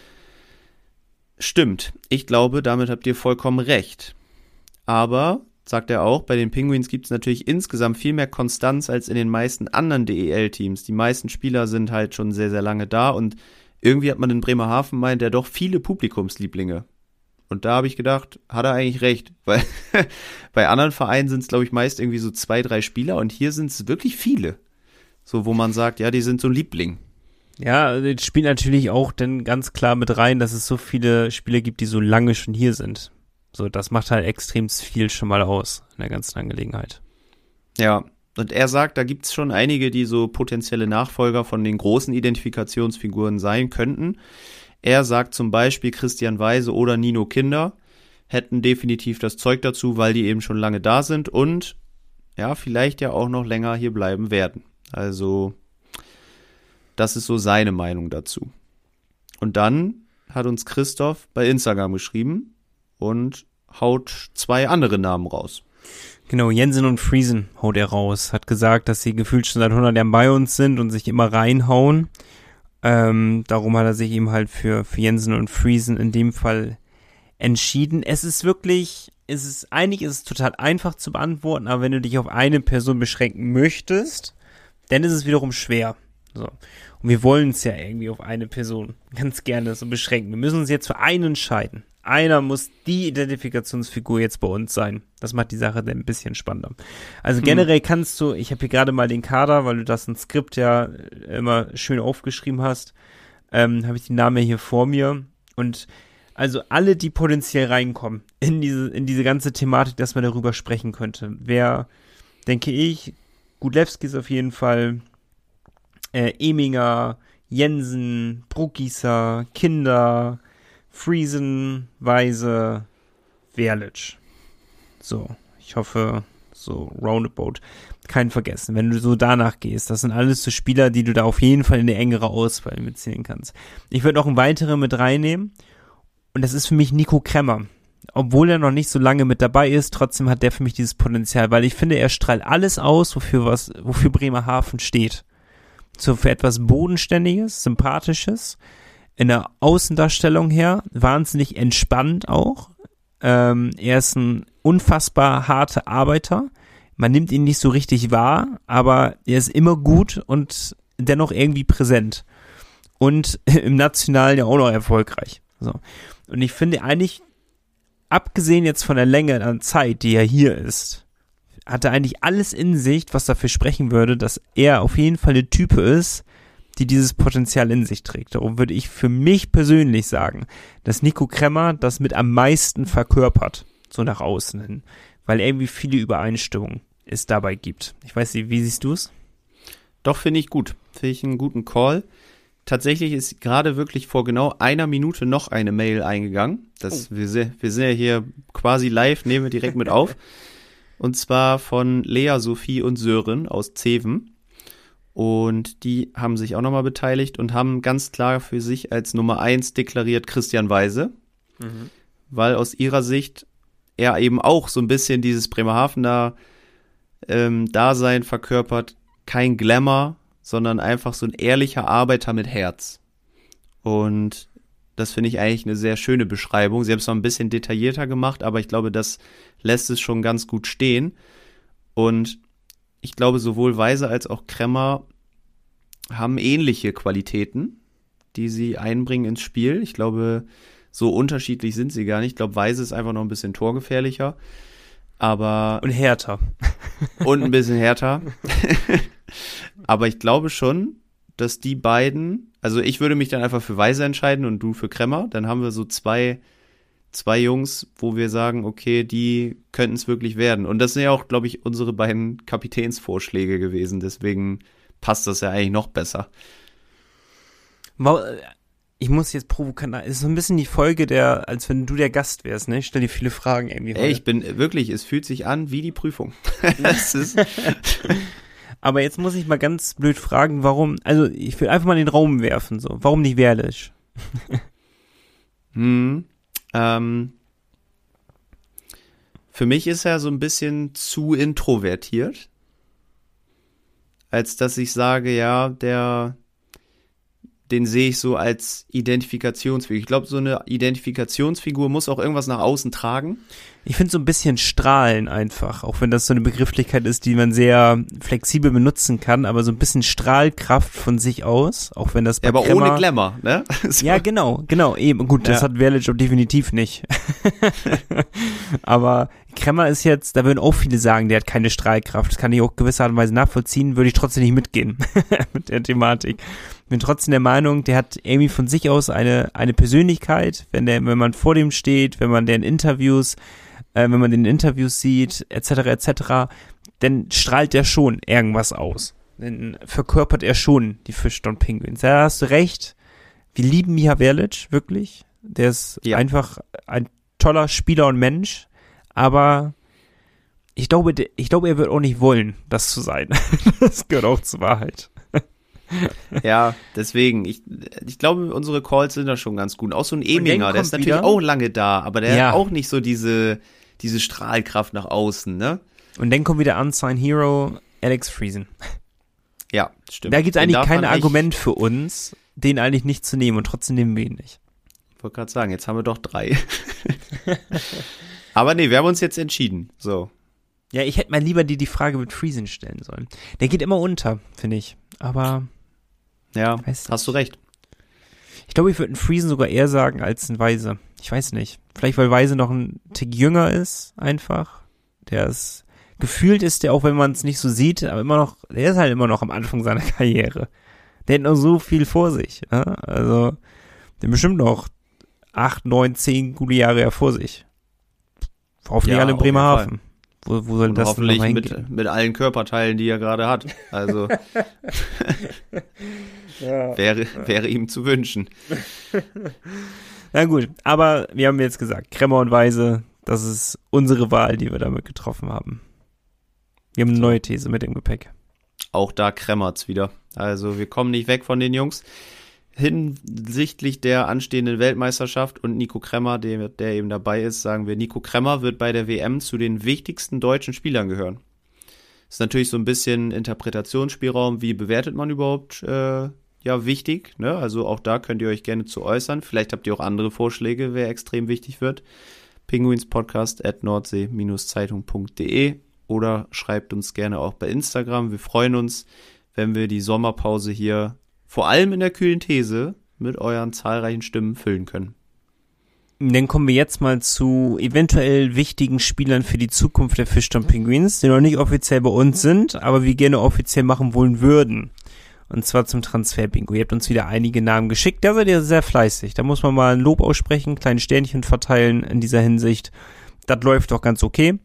Stimmt, ich glaube, damit habt ihr vollkommen recht. Aber, sagt er auch, bei den Penguins gibt es natürlich insgesamt viel mehr Konstanz als in den meisten anderen DEL-Teams. Die meisten Spieler sind halt schon sehr, sehr lange da und irgendwie hat man in Bremerhaven meint er doch viele Publikumslieblinge. Und da habe ich gedacht, hat er eigentlich recht, weil bei anderen Vereinen sind es, glaube ich, meist irgendwie so 2, 3 Spieler und hier sind es wirklich viele. So, wo man sagt, ja, die sind so ein Liebling. Ja, das spielt natürlich auch dann ganz klar mit rein, dass es so viele Spieler gibt, die so lange schon hier sind. So, das macht halt extrem viel schon mal aus in der ganzen Angelegenheit. Ja, und er sagt, da gibt's schon einige, die so potenzielle Nachfolger von den großen Identifikationsfiguren sein könnten. Er sagt zum Beispiel, Christian Weise oder Nino Kinder hätten definitiv das Zeug dazu, weil die eben schon lange da sind und ja, vielleicht ja auch noch länger hier bleiben werden. Also, das ist so seine Meinung dazu. Und dann hat uns Christoph bei Instagram geschrieben und haut 2 andere Namen raus. Genau, Jensen und Friesen haut er raus. Hat gesagt, dass sie gefühlt schon seit 100 Jahren bei uns sind und sich immer reinhauen. Darum hat er sich eben halt für Jensen und Friesen in dem Fall entschieden. Eigentlich ist es total einfach zu beantworten, aber wenn du dich auf eine Person beschränken möchtest, dann ist es wiederum schwer. So. Und wir wollen es ja irgendwie auf eine Person ganz gerne so beschränken. Wir müssen uns jetzt für einen entscheiden. Einer muss die Identifikationsfigur jetzt bei uns sein. Das macht die Sache dann ein bisschen spannender. Also generell kannst du, ich habe hier gerade mal den Kader, weil du das ein Skript ja immer schön aufgeschrieben hast, habe ich die Namen hier vor mir. Und also alle, die potenziell reinkommen in diese ganze Thematik, dass man darüber sprechen könnte. Wer, denke ich, Gudlewski ist auf jeden Fall, Eminger, Jensen, Bruckgießer, Kinder, Friesen, Weise, Werlic. So, ich hoffe, so roundabout. Keinen vergessen, wenn du so danach gehst. Das sind alles so Spieler, die du da auf jeden Fall in eine engere Auswahl mitziehen kannst. Ich würde noch einen weiteren mit reinnehmen. Und das ist für mich Nico Kremmer. Obwohl er noch nicht so lange mit dabei ist, trotzdem hat der für mich dieses Potenzial, weil ich finde, er strahlt alles aus, wofür Bremerhaven steht. So für etwas Bodenständiges, Sympathisches, in der Außendarstellung her, wahnsinnig entspannt auch. Er ist ein unfassbar harter Arbeiter. Man nimmt ihn nicht so richtig wahr, aber er ist immer gut und dennoch irgendwie präsent. Und im Nationalen ja auch noch erfolgreich. So. Und ich finde eigentlich, abgesehen jetzt von der Länge an Zeit, die er hier ist, hat er eigentlich alles in sich, was dafür sprechen würde, dass er auf jeden Fall der Typ ist, die dieses Potenzial in sich trägt. Darum würde ich für mich persönlich sagen, dass Nico Kremmer das mit am meisten verkörpert, so nach außen hin, weil irgendwie viele Übereinstimmungen es dabei gibt. Ich weiß nicht, wie siehst du es? Doch, finde ich gut. Finde ich einen guten Call. Tatsächlich ist gerade wirklich vor genau einer Minute noch eine Mail eingegangen. Wir sind ja hier quasi live, nehmen wir direkt mit auf. Und zwar von Lea, Sophie und Sören aus Zeven. Und die haben sich auch nochmal beteiligt und haben ganz klar für sich als Nummer 1 deklariert Christian Weise. Weil aus ihrer Sicht er eben auch so ein bisschen dieses Bremerhavener Dasein verkörpert. Kein Glamour, sondern einfach so ein ehrlicher Arbeiter mit Herz. Und das finde ich eigentlich eine sehr schöne Beschreibung. Sie haben es noch ein bisschen detaillierter gemacht, aber ich glaube, das lässt es schon ganz gut stehen. Und ich glaube, sowohl Weise als auch Kremmer haben ähnliche Qualitäten, die sie einbringen ins Spiel. Ich glaube, so unterschiedlich sind sie gar nicht. Ich glaube, Weise ist einfach noch ein bisschen torgefährlicher. Und härter. Und ein bisschen härter. Aber ich glaube schon, dass die beiden, also ich würde mich dann einfach für Weise entscheiden und du für Kremmer. Dann haben wir so zwei Jungs, wo wir sagen, okay, die könnten es wirklich werden. Und das sind ja auch, glaube ich, unsere beiden Kapitänsvorschläge gewesen. Deswegen passt das ja eigentlich noch besser. Ich muss jetzt provokant, es ist so ein bisschen die Folge als wenn du der Gast wärst, ne? Ich stelle dir viele Fragen irgendwie heute. Ich bin wirklich, es fühlt sich an wie die Prüfung. Das ist Aber jetzt muss ich mal ganz blöd fragen, warum, also ich will einfach mal in den Raum werfen, so. Warum nicht Werlisch? Für mich ist er so ein bisschen zu introvertiert, als dass ich sage, ja, den sehe ich so als Identifikationsfigur. Ich glaube, so eine Identifikationsfigur muss auch irgendwas nach außen tragen. Ich finde so ein bisschen strahlen einfach, auch wenn das so eine Begrifflichkeit ist, die man sehr flexibel benutzen kann, aber so ein bisschen Strahlkraft von sich aus, auch wenn das bei aber Kremmer, ohne Glamour, ne? So. Ja, genau, eben. Gut, das hat Verlic definitiv nicht. Aber Kremmer ist jetzt, da würden auch viele sagen, der hat keine Strahlkraft. Das kann ich auch gewisser Art und Weise nachvollziehen, würde ich trotzdem nicht mitgehen mit der Thematik. Bin trotzdem der Meinung, der hat irgendwie von sich aus eine Persönlichkeit, wenn man vor dem steht, wenn man den Interviews sieht, etc., dann strahlt der schon irgendwas aus. Dann verkörpert er schon die Fischtown Penguins. Da hast du recht. Wir lieben Miha Verlic, wirklich. Der ist einfach ein toller Spieler und Mensch. Aber ich glaube, er wird auch nicht wollen, das zu sein. Das gehört auch zur Wahrheit. Ja, deswegen, ich glaube, unsere Calls sind da schon ganz gut. Auch so ein Eminger, der ist natürlich auch lange da, aber der hat auch nicht so diese Strahlkraft nach außen, ne? Und dann kommt wieder Unsung Hero, Alex Friesen. Ja, stimmt. Da gibt es eigentlich kein Argument für uns, den eigentlich nicht zu nehmen und trotzdem nehmen wir ihn nicht. Ich wollte gerade sagen, jetzt haben wir doch 3. Aber nee, wir haben uns jetzt entschieden, so. Ja, ich hätte mal lieber die Frage mit Friesen stellen sollen. Der geht immer unter, finde ich, aber ja, hast du recht. Ich glaube, ich würde einen Friesen sogar eher sagen als einen Weise. Ich weiß nicht. Vielleicht, weil Weise noch ein Tick jünger ist, einfach. Gefühlt ist der, auch wenn man es nicht so sieht, aber der ist halt immer noch am Anfang seiner Karriere. Der hat noch so viel vor sich. Ne? Also, der hat bestimmt noch 8, 9, 10 gute Jahre vor sich. Hoffentlich alle in Bremerhaven. Wo soll das hoffentlich denn nochmal hingehen? mit allen Körperteilen, die er gerade hat. Also wäre ihm zu wünschen. Na gut, aber wir haben jetzt gesagt, Kremmer und Weise, das ist unsere Wahl, die wir damit getroffen haben. Wir haben eine neue These mit dem Gepäck. Auch da kremmert's wieder. Also wir kommen nicht weg von den Jungs. Hinsichtlich der anstehenden Weltmeisterschaft und Nico Kremmer, der eben dabei ist, sagen wir, Nico Kremmer wird bei der WM zu den wichtigsten deutschen Spielern gehören. Ist natürlich so ein bisschen Interpretationsspielraum, wie bewertet man überhaupt, wichtig, ne? Also auch da könnt ihr euch gerne zu äußern. Vielleicht habt ihr auch andere Vorschläge, wer extrem wichtig wird. pinguinspodcast@nordsee-zeitung.de oder schreibt uns gerne auch bei Instagram. Wir freuen uns, wenn wir die Sommerpause hier vor allem in der kühlen These mit euren zahlreichen Stimmen füllen können. Dann kommen wir jetzt mal zu eventuell wichtigen Spielern für die Zukunft der Fischtown Penguins, die noch nicht offiziell bei uns sind, aber wir gerne offiziell machen wollen würden. Und zwar zum Transfer-Bingo. Ihr habt uns wieder einige Namen geschickt. Da seid ihr sehr fleißig. Da muss man mal ein Lob aussprechen, kleine Sternchen verteilen in dieser Hinsicht. Das läuft doch ganz okay.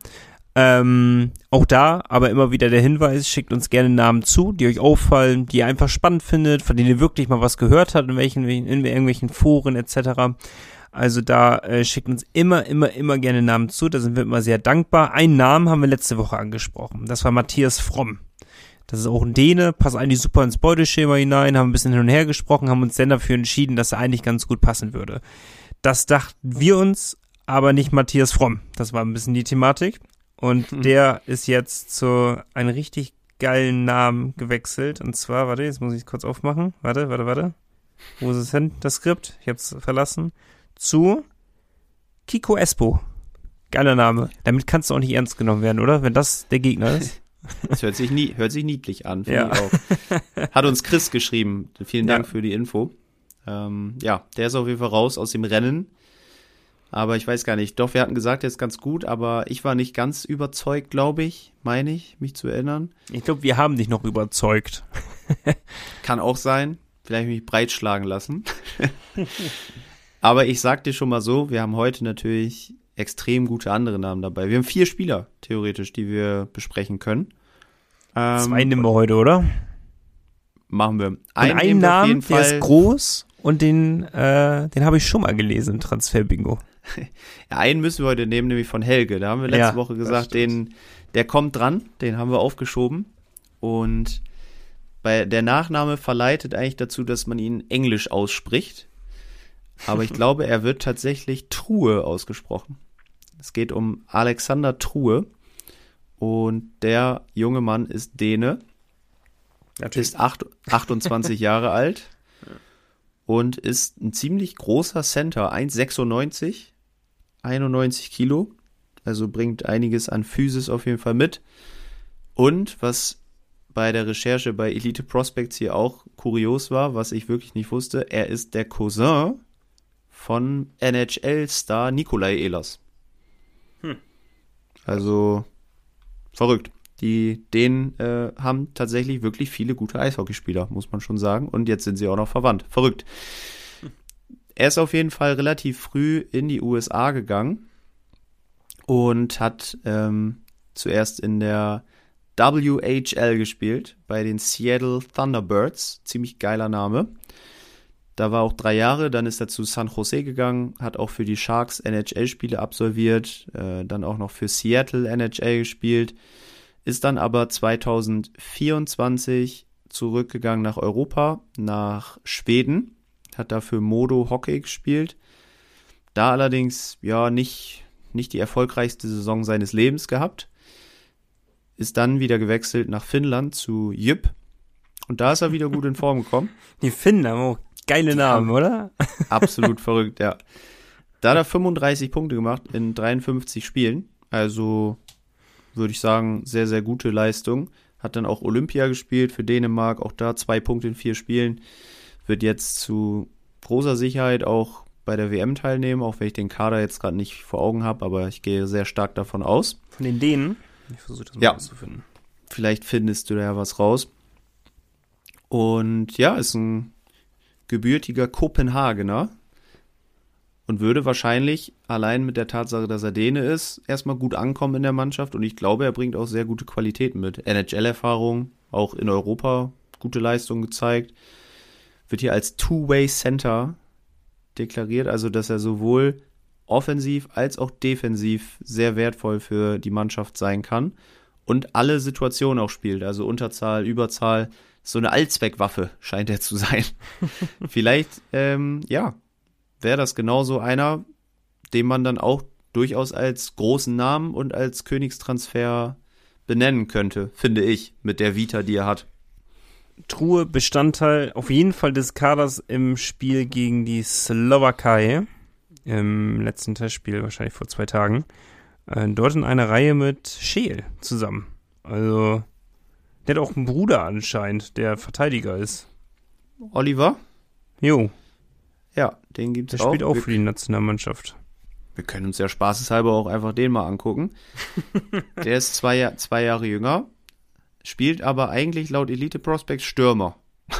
Auch da, aber immer wieder der Hinweis, schickt uns gerne Namen zu, die euch auffallen, die ihr einfach spannend findet, von denen ihr wirklich mal was gehört habt, in irgendwelchen Foren etc. Also da schickt uns immer gerne Namen zu, da sind wir immer sehr dankbar. Einen Namen haben wir letzte Woche angesprochen, das war Matthias Fromm. Das ist auch ein Däne, passt eigentlich super ins Beuteschema hinein, haben ein bisschen hin und her gesprochen, haben uns dann dafür entschieden, dass er eigentlich ganz gut passen würde. Das dachten wir uns, aber nicht Matthias Fromm. Das war ein bisschen die Thematik. Und der ist jetzt zu einem richtig geilen Namen gewechselt. Und zwar, warte, jetzt muss ich es kurz aufmachen. Warte. Wo ist es hin, das Skript? Ich hab's verlassen. Zu Kiko Espo. Geiler Name. Damit kannst du auch nicht ernst genommen werden, oder? Wenn das der Gegner ist. Das hört sich niedlich an, finde Ja. ich auch. Hat uns Chris geschrieben. Vielen Dank für die Info. Der ist auf jeden Fall raus aus dem Rennen. Aber ich weiß gar nicht. Doch, wir hatten gesagt, er ist ganz gut, aber ich war nicht ganz überzeugt, glaube ich, meine ich, mich zu erinnern. Ich glaube, wir haben dich noch überzeugt. Kann auch sein. Vielleicht mich breitschlagen lassen. Aber ich sag dir schon mal so, wir haben heute natürlich extrem gute andere Namen dabei. Wir haben 4 Spieler, theoretisch, die wir besprechen können. 2 nehmen wir heute, oder? Machen wir. Und einen nehmen wir auf Namen, jeden der Fall. ist groß und den habe ich schon mal gelesen, Transfer-Bingo. Ja, einen müssen wir heute nehmen, nämlich von Helge. Da haben wir letzte Woche gesagt, der kommt dran, den haben wir aufgeschoben. Und der Nachname verleitet eigentlich dazu, dass man ihn englisch ausspricht. Aber ich glaube, er wird tatsächlich Truhe ausgesprochen. Es geht um Alexander Truhe. Und der junge Mann ist Däne. Ist 28 Jahre alt. Und ist ein ziemlich großer Center, 1,96, 91 Kilo, also bringt einiges an Physis auf jeden Fall mit. Und was bei der Recherche bei Elite Prospects hier auch kurios war, was ich wirklich nicht wusste, er ist der Cousin von NHL-Star Nikolai Ehlers. Also verrückt. Die Dänen haben tatsächlich wirklich viele gute Eishockeyspieler, muss man schon sagen. Und jetzt sind sie auch noch verwandt. Verrückt. Er ist auf jeden Fall relativ früh in die USA gegangen und hat zuerst in der WHL gespielt, bei den Seattle Thunderbirds. Ziemlich geiler Name. Da war auch 3 Jahre, dann ist er zu San Jose gegangen, hat auch für die Sharks NHL-Spiele absolviert, dann auch noch für Seattle NHL gespielt. Ist dann aber 2024 zurückgegangen nach Europa, nach Schweden, hat dafür Modo Hockey gespielt. Da allerdings nicht die erfolgreichste Saison seines Lebens gehabt. Ist dann wieder gewechselt nach Finnland zu Jyp. Und da ist er wieder gut in Form gekommen. Die Finnen haben auch geile Namen, oder? Absolut verrückt, ja. Da hat er 35 Punkte gemacht in 53 Spielen. Also würde ich sagen, sehr, sehr gute Leistung. Hat dann auch Olympia gespielt für Dänemark, auch da 2 Punkte in 4 Spielen. Wird jetzt zu großer Sicherheit auch bei der WM teilnehmen, auch wenn ich den Kader jetzt gerade nicht vor Augen habe, aber ich gehe sehr stark davon aus. Von den Dänen? Ich versuche das mal rauszufinden. Vielleicht findest du da ja was raus. Und ja, ist ein gebürtiger Kopenhagener und würde wahrscheinlich allein mit der Tatsache, dass er Däne ist, erstmal gut ankommen in der Mannschaft. Und ich glaube, er bringt auch sehr gute Qualitäten mit. NHL-Erfahrung, auch in Europa gute Leistungen gezeigt. Wird hier als Two-Way-Center deklariert, also dass er sowohl offensiv als auch defensiv sehr wertvoll für die Mannschaft sein kann und alle Situationen auch spielt, also Unterzahl, Überzahl, so eine Allzweckwaffe scheint er zu sein. Vielleicht, wäre das genauso einer, den man dann auch durchaus als großen Namen und als Königstransfer benennen könnte, finde ich, mit der Vita, die er hat. Truhe Bestandteil auf jeden Fall des Kaders im Spiel gegen die Slowakei. Im letzten Testspiel, wahrscheinlich vor 2 Tagen. Dort in einer Reihe mit Scheel zusammen. Also, der hat auch einen Bruder anscheinend, der Verteidiger ist. Oliver? Jo. Ja, den gibt's Der auch. spielt auch für die Nationalmannschaft. Wir können uns ja spaßeshalber auch einfach den mal angucken. Der ist 2 Jahre jünger, spielt aber eigentlich laut Elite Prospects Stürmer.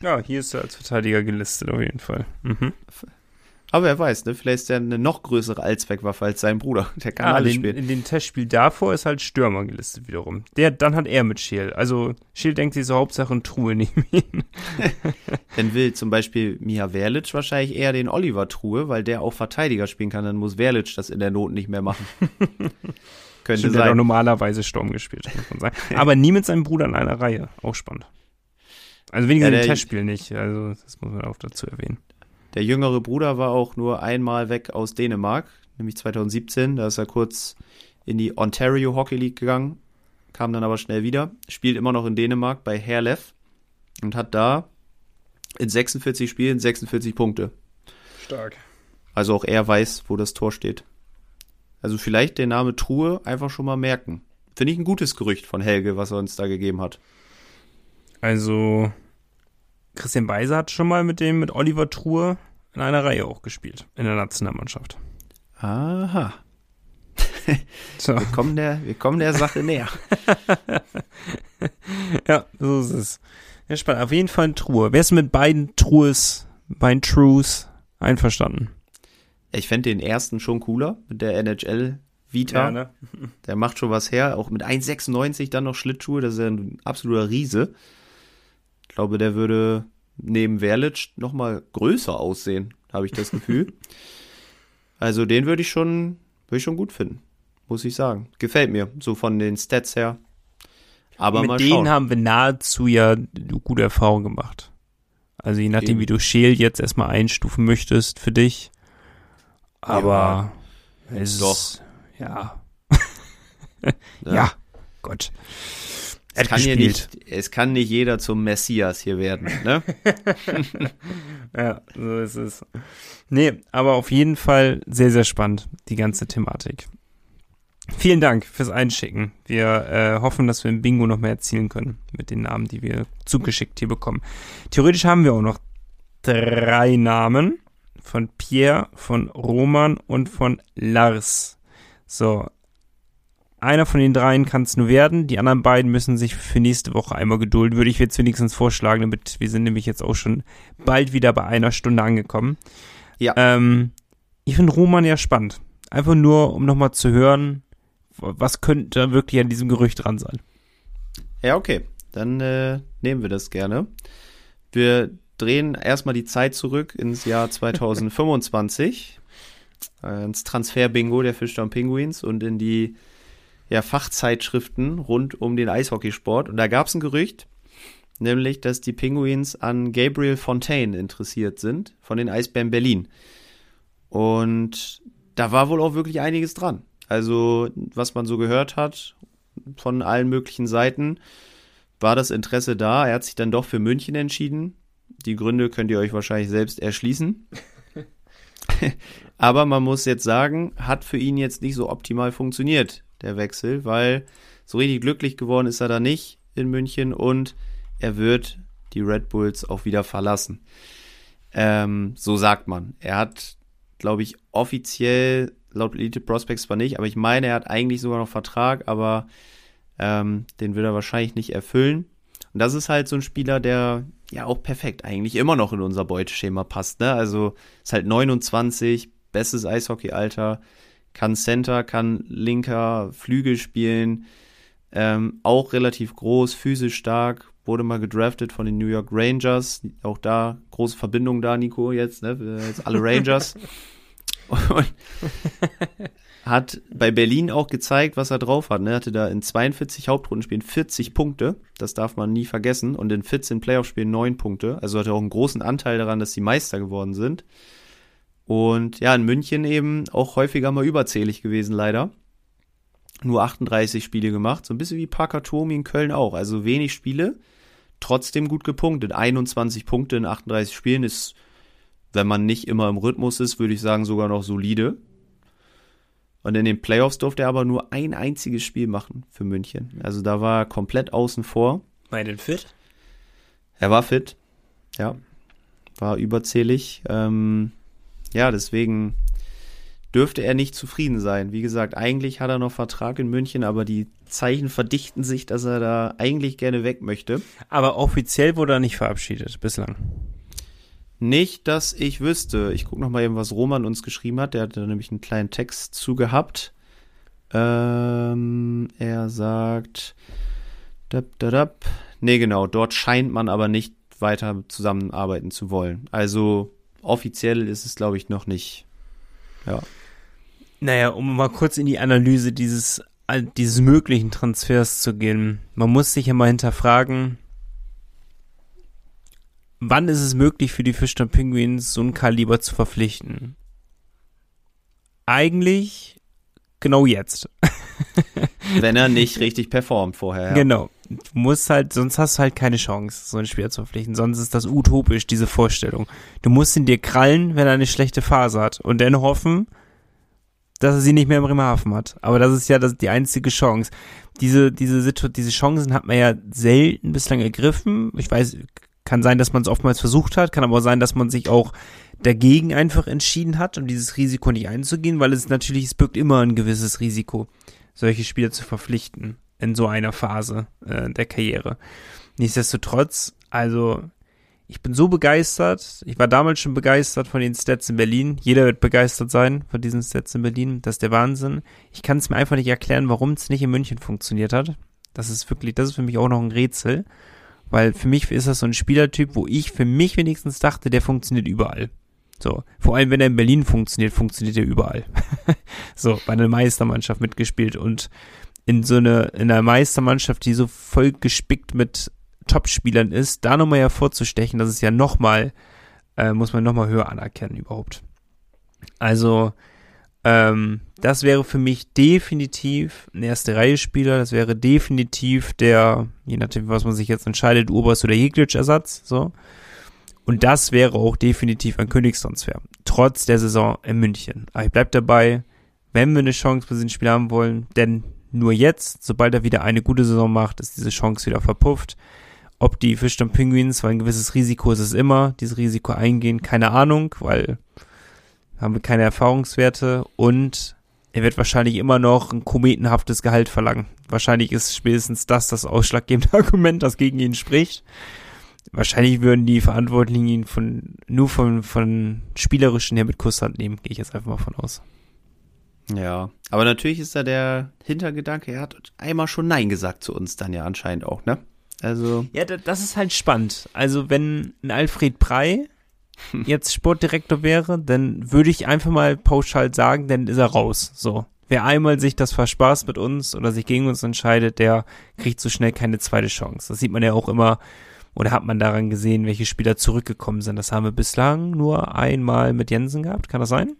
Ja, hier ist er als Verteidiger gelistet auf jeden Fall. Mhm. Aber wer weiß, ne? Vielleicht ist er eine noch größere Allzweckwaffe als sein Bruder. Der kann alles spielen. In dem Testspiel davor ist halt Stürmer gelistet wiederum. Dann hat er mit Scheel. Also Scheel denkt sich so Hauptsache in Truhe neben ihn. Dann will zum Beispiel Miha Verlic wahrscheinlich eher den Oliver Truhe, weil der auch Verteidiger spielen kann. Dann muss Verlic das in der Not nicht mehr machen. Könnte Stimmt, sein. der hat auch normalerweise Sturm gespielt, muss man sagen. Aber nie mit seinem Bruder in einer Reihe. Auch spannend. Also weniger im Testspiel nicht. Also das muss man auch dazu erwähnen. Der jüngere Bruder war auch nur einmal weg aus Dänemark, nämlich 2017. Da ist er kurz in die Ontario Hockey League gegangen, kam dann aber schnell wieder, spielt immer noch in Dänemark bei Herlev und hat da in 46 Spielen 46 Punkte. Stark. Also auch er weiß, wo das Tor steht. Also vielleicht den Namen Truhe einfach schon mal merken. Finde ich ein gutes Gerücht von Helge, was er uns da gegeben hat. Also Christian Beiser hat schon mal mit Oliver Truhe in einer Reihe auch gespielt, in der Nationalmannschaft. Aha. So. Wir kommen der Sache näher. Ja, so ist es. Ja, spannend. Auf jeden Fall ein Truhe. Wer ist mit beiden Trues einverstanden? Ich fände den ersten schon cooler, mit der NHL-Vita. Ja, ne? Der macht schon was her. Auch mit 1,96 dann noch Schlittschuhe. Das ist ja ein absoluter Riese. Ich glaube, der würde neben Verlic noch mal größer aussehen, habe ich das Gefühl. Also den würde ich schon gut finden, muss ich sagen. Gefällt mir, so von den Stats her. Aber mit mal denen schauen. haben wir nahezu ja gute Erfahrungen gemacht. Also je nachdem, wie du Scheel jetzt erstmal einstufen möchtest für dich. Aber ja, es doch. ist, ja. Ja, Gott. Es kann nicht jeder zum Messias hier werden, ne? Ja, so ist es. Nee, aber auf jeden Fall sehr, sehr spannend, die ganze Thematik. Vielen Dank fürs Einschicken. Wir hoffen, dass wir im Bingo noch mehr erzielen können mit den Namen, die wir zugeschickt hier bekommen. Theoretisch haben wir auch noch 3 Namen von Pierre, von Roman und von Lars. So, einer von den 3 kann es nur werden. Die anderen beiden müssen sich für nächste Woche einmal gedulden. Würde ich jetzt wenigstens vorschlagen, damit wir sind nämlich jetzt auch schon bald wieder bei 1 Stunde angekommen. Ja. Ich finde Roman ja spannend. Einfach nur, um nochmal zu hören, was könnte wirklich an diesem Gerücht dran sein. Ja, okay. Dann nehmen wir das gerne. Wir drehen erstmal die Zeit zurück ins Jahr 2025. Ins Transfer-Bingo der Fischtown Penguins und in die Fachzeitschriften rund um den Eishockeysport. Und da gab es ein Gerücht, nämlich, dass die Penguins an Gabriel Fontaine interessiert sind von den Eisbären Berlin. Und da war wohl auch wirklich einiges dran. Also, was man so gehört hat von allen möglichen Seiten, war das Interesse da. Er hat sich dann doch für München entschieden. Die Gründe könnt ihr euch wahrscheinlich selbst erschließen. Aber man muss jetzt sagen, hat für ihn jetzt nicht so optimal funktioniert, der Wechsel, weil so richtig glücklich geworden ist er da nicht in München und er wird die Red Bulls auch wieder verlassen. So sagt man. Er hat, glaube ich, offiziell laut Elite Prospects zwar nicht, aber ich meine, er hat eigentlich sogar noch Vertrag, aber den wird er wahrscheinlich nicht erfüllen. Und das ist halt so ein Spieler, der ja auch perfekt eigentlich immer noch in unser Beuteschema passt, ne? Also ist halt 29, bestes Eishockey-Alter, kann Center, kann linker Flügel spielen, auch relativ groß, physisch stark, wurde mal gedraftet von den New York Rangers, auch da große Verbindung da, Nico, jetzt, ne? Jetzt alle Rangers. Und hat bei Berlin auch gezeigt, was er drauf hat. Ne? Hatte da in 42 Hauptrundenspielen 40 Punkte. Das darf man nie vergessen. Und in 14 Playoff-Spielen 9 Punkte. Also hatte auch einen großen Anteil daran, dass sie Meister geworden sind. Und ja, in München eben auch häufiger mal überzählig gewesen, leider. Nur 38 Spiele gemacht. So ein bisschen wie Parker Tuomi in Köln auch. Also wenig Spiele, trotzdem gut gepunktet. 21 Punkte in 38 Spielen ist, wenn man nicht immer im Rhythmus ist, würde ich sagen, sogar noch solide. Und in den Playoffs durfte er aber nur ein einziges Spiel machen für München. Also da war er komplett außen vor. War er denn fit? Er war fit, ja. War überzählig. Ja, deswegen dürfte er nicht zufrieden sein. Wie gesagt, eigentlich hat er noch Vertrag in München, aber die Zeichen verdichten sich, dass er da eigentlich gerne weg möchte. Aber offiziell wurde er nicht verabschiedet, bislang. Nicht, dass ich wüsste. Ich gucke noch mal eben, was Roman uns geschrieben hat. Der hat da nämlich einen kleinen Text zu gehabt. Er sagt, nee, genau, dort scheint man aber nicht weiter zusammenarbeiten zu wollen. Also offiziell ist es, glaube ich, noch nicht. Ja. Naja, um mal kurz in die Analyse dieses möglichen Transfers zu gehen. Man muss sich ja mal hinterfragen, wann ist es möglich für die Fischtown Penguins, so ein Kaliber zu verpflichten? Eigentlich genau jetzt. Wenn er nicht richtig performt vorher. Ja. Genau. Du musst halt, sonst hast du halt keine Chance, so einen Spieler zu verpflichten. Sonst ist das utopisch, diese Vorstellung. Du musst ihn dir krallen, wenn er eine schlechte Phase hat und dann hoffen, dass er sie nicht mehr in Bremerhaven hat. Aber das ist ja die einzige Chance. Diese Chancen hat man ja selten bislang ergriffen. Ich weiß, kann sein, dass man es oftmals versucht hat, kann aber auch sein, dass man sich auch dagegen einfach entschieden hat, um dieses Risiko nicht einzugehen, weil es birgt immer ein gewisses Risiko, solche Spieler zu verpflichten in so einer Phase der Karriere. Nichtsdestotrotz, also ich bin so begeistert, ich war damals schon begeistert von den Stats in Berlin, jeder wird begeistert sein von diesen Stats in Berlin, das ist der Wahnsinn. Ich kann es mir einfach nicht erklären, warum es nicht in München funktioniert hat. Das ist für mich auch noch ein Rätsel, weil für mich ist das so ein Spielertyp, wo ich für mich wenigstens dachte, der funktioniert überall. So, vor allem wenn er in Berlin funktioniert er überall. So, bei einer Meistermannschaft mitgespielt und in einer Meistermannschaft, die so voll gespickt mit Topspielern ist, da nochmal hervorzustechen, das ist ja nochmal, muss man nochmal höher anerkennen überhaupt. Also, das wäre für mich definitiv ein Erste-Reihe-Spieler, das wäre definitiv der, je nachdem, was man sich jetzt entscheidet, Urbas oder Jeglic-Ersatz, so. Und das wäre auch definitiv ein Königstransfer, trotz der Saison in München. Aber ich bleib dabei, wenn wir eine Chance für diesen Spieler haben wollen, denn nur jetzt, sobald er wieder eine gute Saison macht, ist diese Chance wieder verpufft. Ob die Fischtown Penguins, weil ein gewisses Risiko ist es immer, dieses Risiko eingehen, keine Ahnung, weil haben wir keine Erfahrungswerte und er wird wahrscheinlich immer noch ein kometenhaftes Gehalt verlangen. Wahrscheinlich ist spätestens das ausschlaggebende Argument, das gegen ihn spricht. Wahrscheinlich würden die Verantwortlichen ihn von spielerischen her mit Kusshand nehmen, gehe ich jetzt einfach mal von aus. Ja, aber natürlich ist da der Hintergedanke, er hat einmal schon Nein gesagt zu uns dann ja anscheinend auch, ne? Also. Ja, das ist halt spannend. Also wenn ein Alfred Prey jetzt Sportdirektor wäre, dann würde ich einfach mal pauschal sagen, dann ist er raus. So. Wer einmal sich das verspaßt mit uns oder sich gegen uns entscheidet, der kriegt so schnell keine zweite Chance. Das sieht man ja auch immer, oder hat man daran gesehen, welche Spieler zurückgekommen sind. Das haben wir bislang nur einmal mit Jensen gehabt. Kann das sein?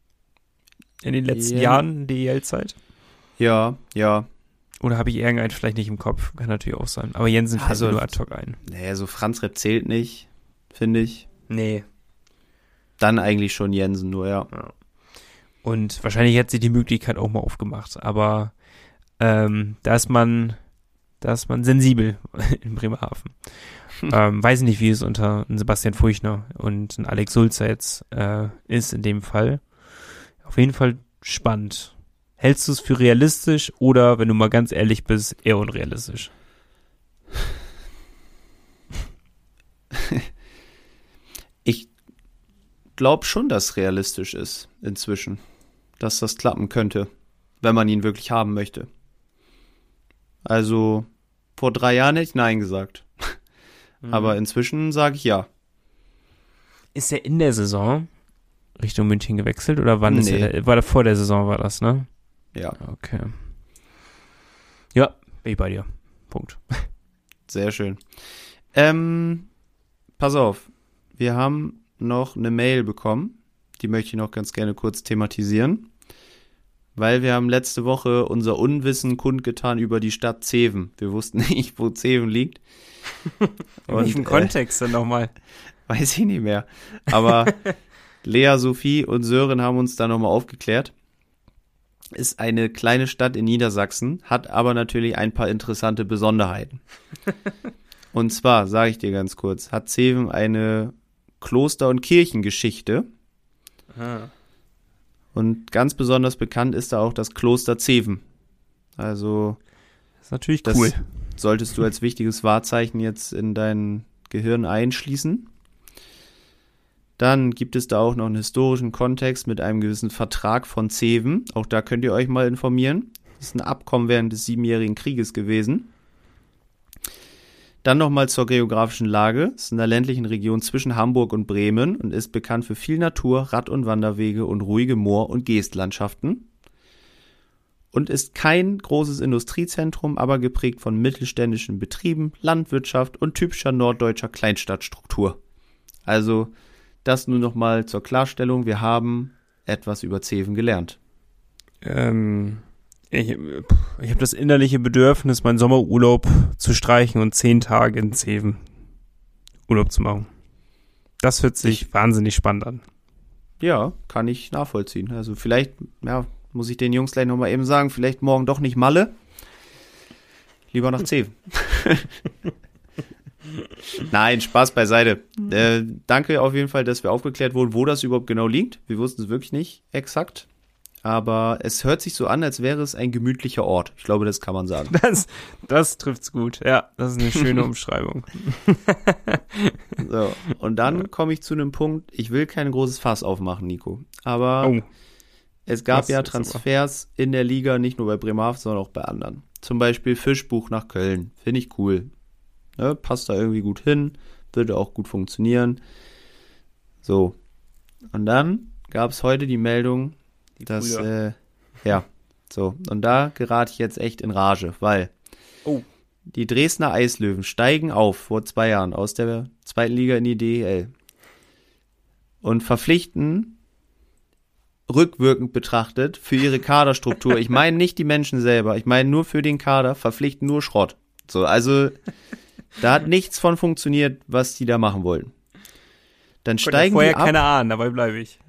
In den letzten Jahren, die DEL-Zeit? Ja. Oder habe ich irgendeinen vielleicht nicht im Kopf? Kann natürlich auch sein. Aber Jensen fällt mir nur ad hoc ein. Nee, so Franz Repp zählt nicht, finde ich. Nee. Dann eigentlich schon Jensen nur, ja. Und wahrscheinlich hätte sie die Möglichkeit auch mal aufgemacht. Aber da ist man sensibel in Bremerhaven. Weiß nicht, wie es unter Sebastian Furchner und Alex Sulzer jetzt ist in dem Fall. Auf jeden Fall spannend. Hältst du es für realistisch oder, wenn du mal ganz ehrlich bist, eher unrealistisch? Ich glaube schon, dass es realistisch ist inzwischen, dass das klappen könnte, wenn man ihn wirklich haben möchte. Also, vor 3 Jahren hätte ich Nein gesagt. Aber inzwischen sage ich ja. Ist er in der Saison Richtung München gewechselt oder wann ist er? War vor der Saison, war das, ne? Ja. Okay. Ja, bin ich bei dir. Punkt. Sehr schön. Pass auf, wir haben noch eine Mail bekommen, die möchte ich noch ganz gerne kurz thematisieren, weil wir haben letzte Woche unser Unwissen kundgetan über die Stadt Zeven. Wir wussten nicht, wo Zeven liegt. In welchem Kontext denn nochmal? Weiß ich nicht mehr. Aber Lea, Sophie und Sören haben uns da nochmal aufgeklärt. Ist eine kleine Stadt in Niedersachsen, hat aber natürlich ein paar interessante Besonderheiten. Und zwar, sage ich dir ganz kurz, hat Zeven eine Kloster- und Kirchengeschichte. Und ganz besonders bekannt ist da auch das Kloster Zeven. Also Das ist natürlich cool. Das solltest du als wichtiges Wahrzeichen jetzt in dein Gehirn einschließen. Dann gibt es da auch noch einen historischen Kontext mit einem gewissen Vertrag von Zeven. Auch da könnt ihr euch mal informieren. Das ist ein Abkommen während des 7-jährigen Krieges gewesen. Dann nochmal zur geografischen Lage. Es ist in der ländlichen Region zwischen Hamburg und Bremen und ist bekannt für viel Natur, Rad- und Wanderwege und ruhige Moor- und Geestlandschaften. Und ist kein großes Industriezentrum, aber geprägt von mittelständischen Betrieben, Landwirtschaft und typischer norddeutscher Kleinstadtstruktur. Also das nur nochmal zur Klarstellung. Wir haben etwas über Zeven gelernt. Ich habe das innerliche Bedürfnis, meinen Sommerurlaub zu streichen und 10 Tage in Zeven Urlaub zu machen. Das hört sich wahnsinnig spannend an. Ja, kann ich nachvollziehen. Also vielleicht, muss ich den Jungs gleich nochmal eben sagen, vielleicht morgen doch nicht Malle. Lieber nach Zeven. Nein, Spaß beiseite. Danke auf jeden Fall, dass wir aufgeklärt wurden, wo das überhaupt genau liegt. Wir wussten es wirklich nicht exakt. Aber es hört sich so an, als wäre es ein gemütlicher Ort. Ich glaube, das kann man sagen. Das trifft's gut. Ja, das ist eine schöne Umschreibung. So, und dann komme ich zu einem Punkt, ich will kein großes Fass aufmachen, Nico. Aber es gab ja Transfers in der Liga, nicht nur bei Bremerhaven, sondern auch bei anderen. Zum Beispiel Fischbuch nach Köln. Finde ich cool. Ne, passt da irgendwie gut hin. Würde auch gut funktionieren. So. Und dann gab es heute die Meldung, dass, und da gerate ich jetzt echt in Rage, weil die Dresdner Eislöwen steigen auf vor 2 Jahren aus der 2. Liga in die DEL und verpflichten rückwirkend betrachtet für ihre Kaderstruktur, ich meine nicht die Menschen selber, ich meine nur für den Kader, verpflichten nur Schrott. So, also da hat nichts von funktioniert, was die da machen wollten. Dann steigen vorher die ab. keine Ahnung, dabei bleibe ich.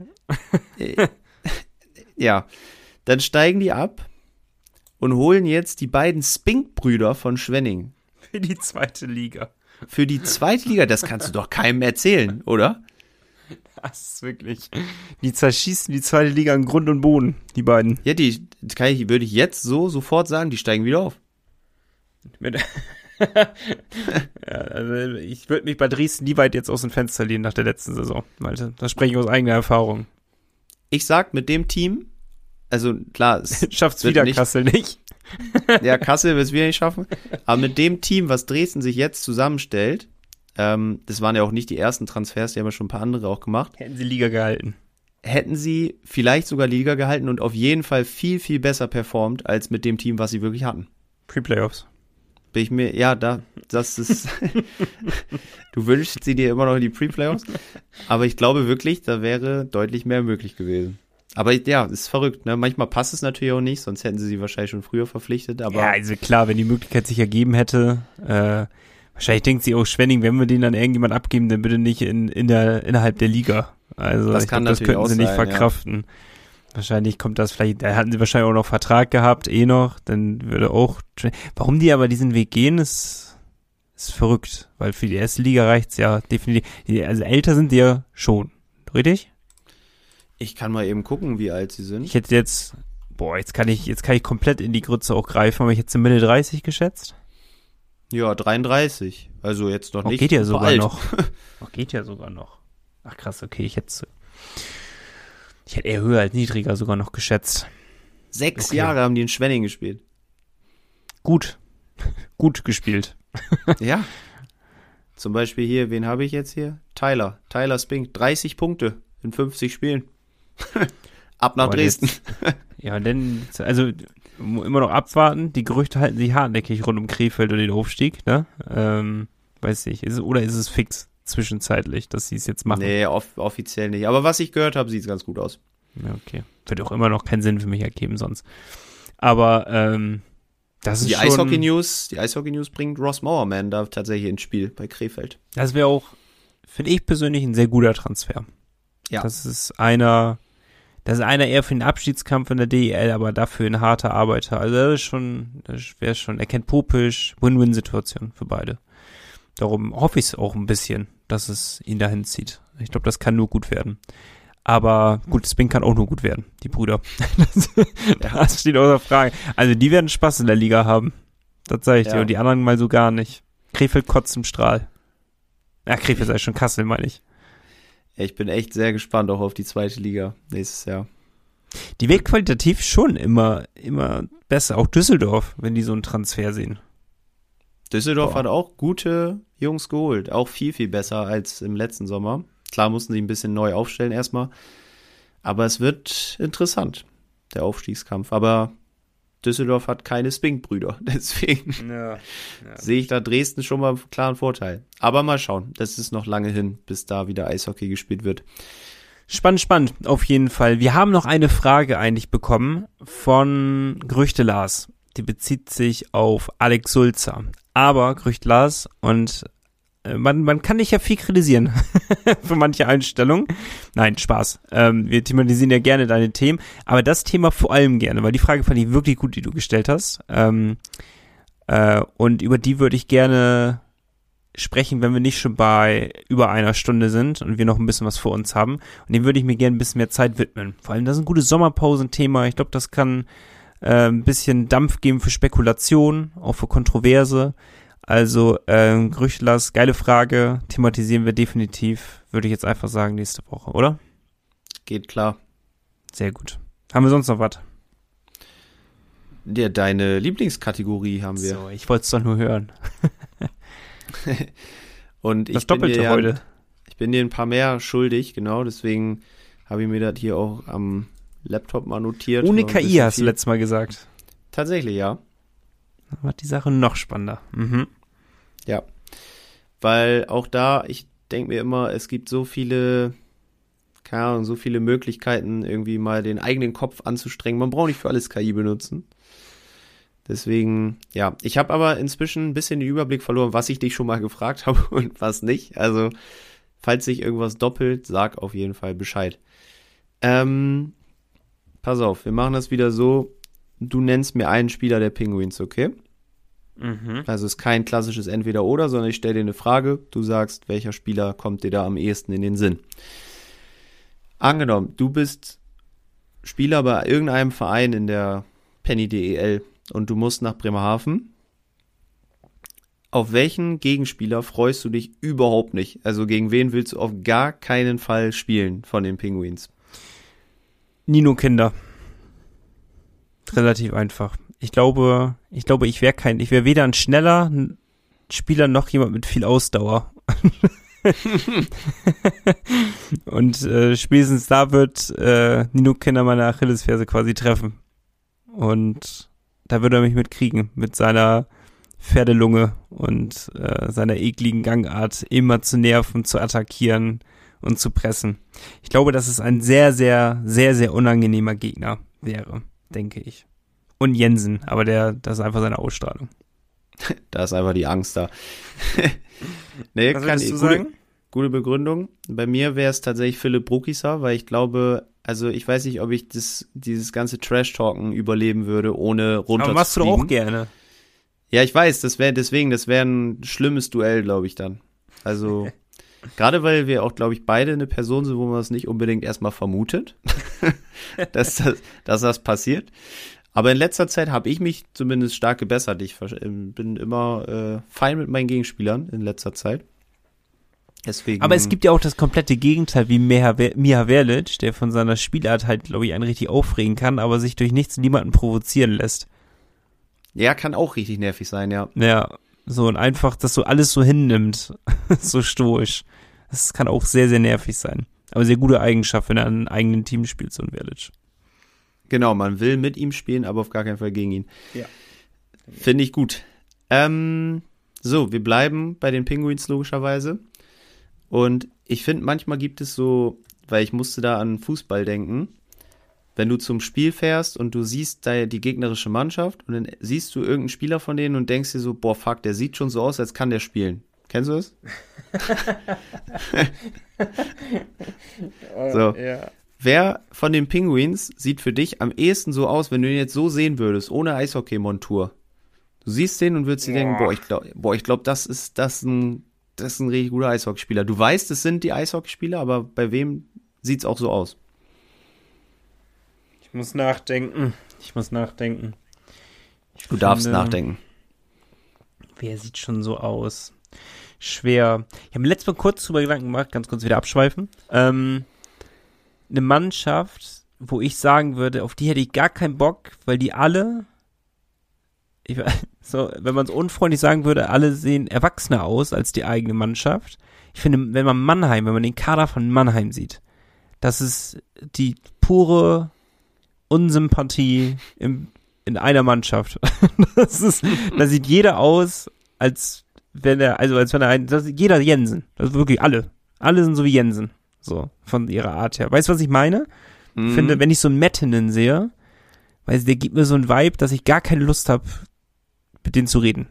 Ja, dann steigen die ab und holen jetzt die beiden Spink-Brüder von Schwenning. Für die 2. Liga. Für die 2. Liga, das kannst du doch keinem erzählen, oder? Das ist wirklich, die zerschießen die 2. Liga in Grund und Boden, die beiden. Ja, würde ich jetzt sofort sagen, die steigen wieder auf. Ja, also ich würde mich bei Dresden nie weit jetzt aus dem Fenster lehnen nach der letzten Saison, Malte. Das spreche ich aus eigener Erfahrung. Ich sag, mit dem Team, also klar, es schafft's wieder nicht, Kassel nicht. Ja, Kassel wird es wieder nicht schaffen. Aber mit dem Team, was Dresden sich jetzt zusammenstellt, das waren ja auch nicht die ersten Transfers, die haben ja schon ein paar andere auch gemacht. Hätten sie Liga gehalten. Hätten sie vielleicht sogar Liga gehalten und auf jeden Fall viel, viel besser performt, als mit dem Team, was sie wirklich hatten. Pre-Playoffs. Bin ich mir, das ist, du wünschst sie dir immer noch in die Pre-Playoffs, aber ich glaube wirklich, da wäre deutlich mehr möglich gewesen. Aber ja, ist verrückt, ne? Manchmal passt es natürlich auch nicht, sonst hätten sie wahrscheinlich schon früher verpflichtet, aber. Ja, also klar, wenn die Möglichkeit sich ergeben hätte, wahrscheinlich denkt sie auch Schwenning, wenn wir den dann irgendjemand abgeben, dann bitte nicht innerhalb der Liga. Also das ich glaube, das könnten sie nicht verkraften. Ja. Wahrscheinlich kommt das vielleicht, da hatten sie wahrscheinlich auch noch Vertrag gehabt, noch, dann würde auch, warum die aber diesen Weg gehen, ist verrückt, weil für die 1. Liga reicht's ja definitiv, also älter sind die ja schon, richtig? Ich kann mal eben gucken, wie alt sie sind. Ich hätte jetzt kann ich komplett in die Grütze auch greifen, aber ich hätte sie Mitte 30 geschätzt. Ja, 33, also jetzt noch nicht. Geht ja sogar noch. Geht ja sogar noch. Ach krass, okay, ich hätte eher höher als niedriger sogar noch geschätzt. 6 Jahre haben die in Schwenning gespielt. Gut gespielt. Ja. Zum Beispiel hier, wen habe ich jetzt hier? Tyler Spink, 30 Punkte in 50 Spielen. Ab nach Dresden. Ja, denn, also immer noch abwarten. Die Gerüchte halten sich hartnäckig rund um Krefeld und den Aufstieg, ne? Weiß nicht. Ist es fix? Zwischenzeitlich, dass sie es jetzt machen. Nee, offiziell nicht. Aber was ich gehört habe, sieht es ganz gut aus. Ja, okay. Wird auch immer noch keinen Sinn für mich ergeben sonst. Aber das ist die schon... Die Eishockey-News bringt Ross Mowerman da tatsächlich ins Spiel bei Krefeld. Das wäre auch, finde ich persönlich, ein sehr guter Transfer. Ja. Das ist einer eher für den Abschiedskampf in der DEL, aber dafür ein harter Arbeiter. Also er kennt Popisch, Win-Win-Situation für beide. Darum hoffe ich es auch ein bisschen, dass es ihn dahin zieht. Ich glaube, das kann nur gut werden. Aber gut, Spink kann auch nur gut werden, die Brüder. Das steht außer Frage. Also die werden Spaß in der Liga haben. Das sage ich dir. Und die anderen mal so gar nicht. Krefeld kotzt im Strahl. Ja, Krefeld sei schon Kassel, meine ich. Ich bin echt sehr gespannt auch auf die zweite Liga nächstes Jahr. Die wird qualitativ schon immer besser. Auch Düsseldorf, wenn die so einen Transfer sehen. Düsseldorf hat auch gute Jungs geholt. Auch viel, viel besser als im letzten Sommer. Klar mussten sie ein bisschen neu aufstellen erstmal. Aber es wird interessant, der Aufstiegskampf. Aber Düsseldorf hat keine Spink-Brüder. Deswegen sehe ich da Dresden schon mal einen klaren Vorteil. Aber mal schauen. Das ist noch lange hin, bis da wieder Eishockey gespielt wird. Spannend, auf jeden Fall. Wir haben noch eine Frage eigentlich bekommen von Gerüchte Lars. Die bezieht sich auf Alex Sulzer. Aber Gerüchte Lars und man kann dich ja viel kritisieren für manche Einstellungen. Nein, Spaß. Wir thematisieren ja gerne deine Themen, aber das Thema vor allem gerne, weil die Frage fand ich wirklich gut, die du gestellt hast. Und über die würde ich gerne sprechen, wenn wir nicht schon bei über einer Stunde sind und wir noch ein bisschen was vor uns haben. Und dem würde ich mir gerne ein bisschen mehr Zeit widmen. Vor allem, das ist ein gutes Sommerpausenthema. Ich glaube, das kann ein bisschen Dampf geben für Spekulation, auch für Kontroverse. Also, Gerüchtlas, geile Frage, thematisieren wir definitiv, würde ich jetzt einfach sagen, nächste Woche, oder? Geht klar. Sehr gut. Haben wir sonst noch was? Ja, deine Lieblingskategorie haben wir. So, ich wollte es doch nur hören. Und das Doppelte heute. Ich bin dir ein paar mehr schuldig, genau, deswegen habe ich mir das hier auch am Laptop mal notiert. Ohne KI hast du letztes Mal gesagt. Tatsächlich, ja. Dann macht die Sache noch spannender. Mhm. Ja, weil auch da, ich denke mir immer, es gibt so viele, keine Ahnung, so viele Möglichkeiten, irgendwie mal den eigenen Kopf anzustrengen. Man braucht nicht für alles KI benutzen. Deswegen, ja, ich habe aber inzwischen ein bisschen den Überblick verloren, was ich dich schon mal gefragt habe und was nicht. Also, falls sich irgendwas doppelt, sag auf jeden Fall Bescheid. Pass auf, wir machen das wieder so, du nennst mir einen Spieler der Penguins, okay? Mhm. Also es ist kein klassisches Entweder-Oder, sondern ich stelle dir eine Frage, du sagst, welcher Spieler kommt dir da am ehesten in den Sinn. Angenommen, du bist Spieler bei irgendeinem Verein in der Penny DEL und du musst nach Bremerhaven. Auf welchen Gegenspieler freust du dich überhaupt nicht? Also gegen wen willst du auf gar keinen Fall spielen von den Penguins? Nino Kinder. Relativ einfach. Ich glaube, ich wäre weder ein schneller Spieler noch jemand mit viel Ausdauer. Und spätestens da wird Nino Kinder meine Achillesferse quasi treffen. Und da würde er mich mitkriegen, mit seiner Pferdelunge und seiner ekligen Gangart immer zu nerven, zu attackieren und zu pressen. Ich glaube, dass es ein sehr, sehr, sehr, sehr unangenehmer Gegner wäre, denke ich. Und Jensen, aber das ist einfach seine Ausstrahlung. Da ist einfach die Angst da. Nee, was würdest du sagen? Gute Begründung. Bei mir wäre es tatsächlich Philipp Brukisa, weil ich glaube, also ich weiß nicht, ob ich dieses ganze Trash-Talken überleben würde, ohne runterzufliegen. Aber machst du doch auch gerne. Ja, ich weiß, das wäre ein schlimmes Duell, glaube ich dann. Also, gerade weil wir auch, glaube ich, beide eine Person sind, wo man es nicht unbedingt erstmal vermutet, dass das passiert. Aber in letzter Zeit habe ich mich zumindest stark gebessert. Ich bin immer fein mit meinen Gegenspielern in letzter Zeit. Deswegen. Aber es gibt ja auch das komplette Gegenteil wie Miha Verlic, der von seiner Spielart halt, glaube ich, einen richtig aufregen kann, aber sich durch nichts und niemanden provozieren lässt. Ja, kann auch richtig nervig sein, ja. Ja, so und einfach, dass so alles so hinnimmt, so stoisch. Das kann auch sehr, sehr nervig sein. Aber sehr gute Eigenschaft, wenn er an einem eigenen Team spielt, so ein Verlic. Genau, man will mit ihm spielen, aber auf gar keinen Fall gegen ihn. Ja. Finde ich gut. So, wir bleiben bei den Penguins logischerweise. Und ich finde, manchmal gibt es so, weil ich musste da an Fußball denken, wenn du zum Spiel fährst und du siehst da die gegnerische Mannschaft und dann siehst du irgendeinen Spieler von denen und denkst dir so, boah, fuck, der sieht schon so aus, als kann der spielen. Kennst du das? So. Ja. Wer von den Penguins sieht für dich am ehesten so aus, wenn du ihn jetzt so sehen würdest, ohne Eishockey-Montur? Du siehst den und würdest dir denken, ich glaube, das ist ein richtig guter Eishockeyspieler. Du weißt, es sind die Eishockeyspieler, aber bei wem sieht's auch so aus. Ich muss nachdenken. Du darfst nachdenken. Wer sieht schon so aus? Schwer. Ich habe mir letztes Mal kurz drüber Gedanken gemacht, ganz kurz wieder abschweifen. Eine Mannschaft, wo ich sagen würde, auf die hätte ich gar keinen Bock, weil die alle, wenn man es unfreundlich sagen würde, alle sehen erwachsener aus als die eigene Mannschaft. Ich finde, wenn man den Kader von Mannheim sieht, das ist die pure Unsympathie in einer Mannschaft. Da sieht jeder aus, als wenn er jeder Jensen. Also wirklich alle. Alle sind so wie Jensen. So, von ihrer Art her. Weißt du, was ich meine? Ich finde, wenn ich so einen Mettinen sehe, weil der gibt mir so einen Vibe, dass ich gar keine Lust habe, mit denen zu reden.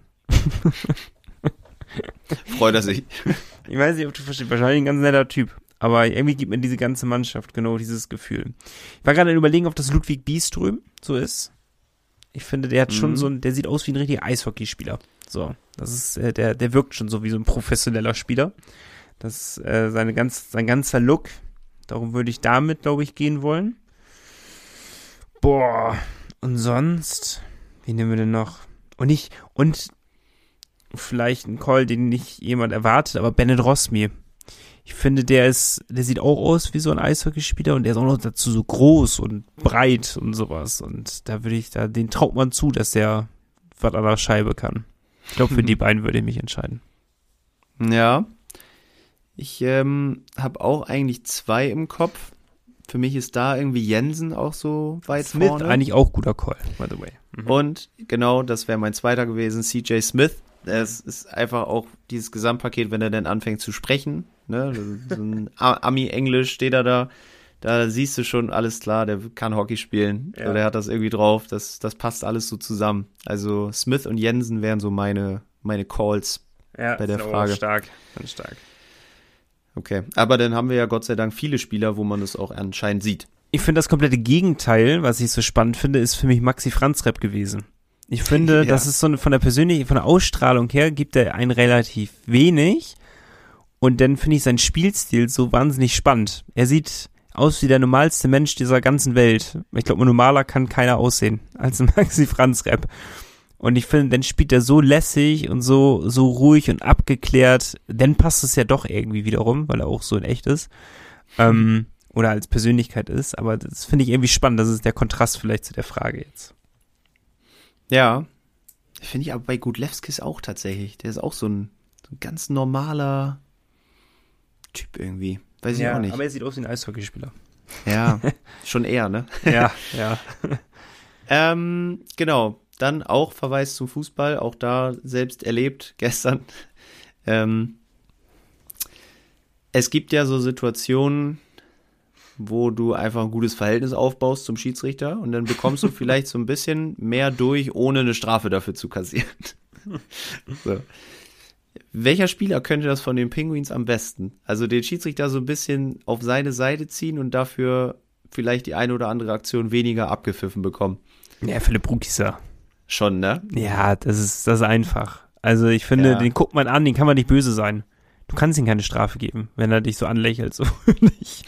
Freut er sich. Ich weiß nicht, ob du verstehst. Wahrscheinlich ein ganz netter Typ. Aber irgendwie gibt mir diese ganze Mannschaft genau dieses Gefühl. Ich war gerade überlegen, ob das Ludwig Bieström so ist. Ich finde, der hat schon der sieht aus wie ein richtiger Eishockeyspieler. So, das ist, der wirkt schon so wie so ein professioneller Spieler. Das ist sein ganzer Look. Darum würde ich damit, glaube ich, gehen wollen. Boah. Und sonst, wen nehmen wir denn noch? Und vielleicht ein Call, den nicht jemand erwartet, aber Bennett Rosmi. Ich finde, der sieht auch aus wie so ein Eishockeyspieler und der ist auch noch dazu so groß und breit und sowas. Und den traut man zu, dass der was an der Scheibe kann. Ich glaube, für die beiden würde ich mich entscheiden. Ja. Ich habe auch eigentlich 2 im Kopf. Für mich ist da irgendwie Jensen auch so weit Smith vorne. eigentlich auch guter Call, by the way. Und genau, das wäre mein zweiter gewesen, CJ Smith. Es ist einfach auch dieses Gesamtpaket, wenn er dann anfängt zu sprechen. Ne? So ein Ami-Englisch steht er da. Da siehst du schon, alles klar, der kann Hockey spielen. Ja. Der hat das irgendwie drauf. Das passt alles so zusammen. Also Smith und Jensen wären so meine Calls bei der Frage. Ganz stark. Okay, aber dann haben wir ja Gott sei Dank viele Spieler, wo man das auch anscheinend sieht. Ich finde, das komplette Gegenteil, was ich so spannend finde, ist für mich Maxi Franzreb gewesen. Ich finde, das ist so von der Ausstrahlung her, gibt er einen relativ wenig. Und dann finde ich seinen Spielstil so wahnsinnig spannend. Er sieht aus wie der normalste Mensch dieser ganzen Welt. Ich glaube, normaler kann keiner aussehen als Maxi Franzreb. Und ich finde, dann spielt er so lässig und so ruhig und abgeklärt. Dann passt es ja doch irgendwie wiederum, weil er auch so in echt ist. Oder als Persönlichkeit ist. Aber das finde ich irgendwie spannend. Das ist der Kontrast vielleicht zu der Frage jetzt. Ja. Finde ich aber bei Gudlewskis auch tatsächlich. Der ist auch so ein ganz normaler Typ irgendwie. Weiß ich auch nicht. Aber er sieht aus wie ein Eishockeyspieler. Ja, schon eher, ne? Ja. Genau. Dann auch Verweis zum Fußball, auch da selbst erlebt gestern. Es gibt ja so Situationen, wo du einfach ein gutes Verhältnis aufbaust zum Schiedsrichter und dann bekommst du vielleicht so ein bisschen mehr durch, ohne eine Strafe dafür zu kassieren. So. Welcher Spieler könnte das von den Penguins am besten? Also den Schiedsrichter so ein bisschen auf seine Seite ziehen und dafür vielleicht die eine oder andere Aktion weniger abgepfiffen bekommen. Ja, Philipp Brukisa. Schon, ne? Ja, das ist einfach. Also ich finde, den guckt man an, den kann man nicht böse sein. Du kannst ihm keine Strafe geben, wenn er dich so anlächelt, so nicht.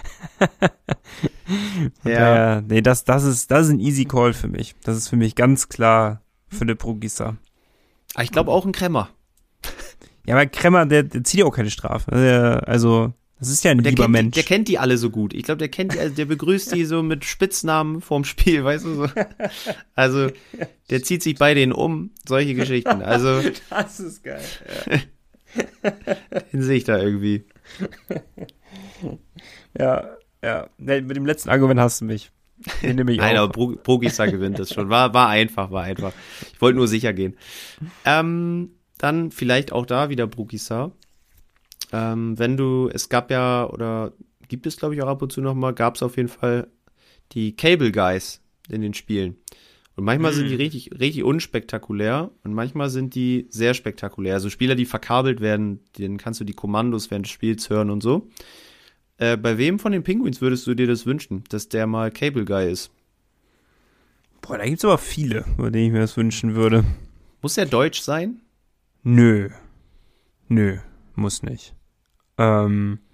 Ja. Nee, das ist ein easy Call für mich. Das ist für mich ganz klar Philipp Brugisa. Aber ich glaube auch ein Kremmer. Ja, aber Kremmer, der zieht ja auch keine Strafe. Also, das ist ja ein lieber Mensch. Der kennt die alle so gut. Ich glaube, der begrüßt die so mit Spitznamen vorm Spiel, weißt du so. Also, der zieht sich bei denen um, solche Geschichten. Also, das ist geil, den sehe ich da irgendwie. Ja. Nee, mit dem letzten Argument hast du mich. Den nehme ich auch. Nein, aber Brugisa gewinnt das schon. War einfach. Ich wollte nur sicher gehen. Dann vielleicht auch da wieder Brugisa. Es gab ja, oder gibt es glaube ich auch ab und zu nochmal, gab es auf jeden Fall die Cable Guys in den Spielen. Und manchmal sind die richtig unspektakulär und manchmal sind die sehr spektakulär. Also Spieler, die verkabelt werden, denen kannst du die Kommandos während des Spiels hören und so. Bei wem von den Penguins würdest du dir das wünschen, dass der mal Cable Guy ist? Boah, da gibt's aber viele, bei denen ich mir das wünschen würde. Muss der deutsch sein? Nö, muss nicht.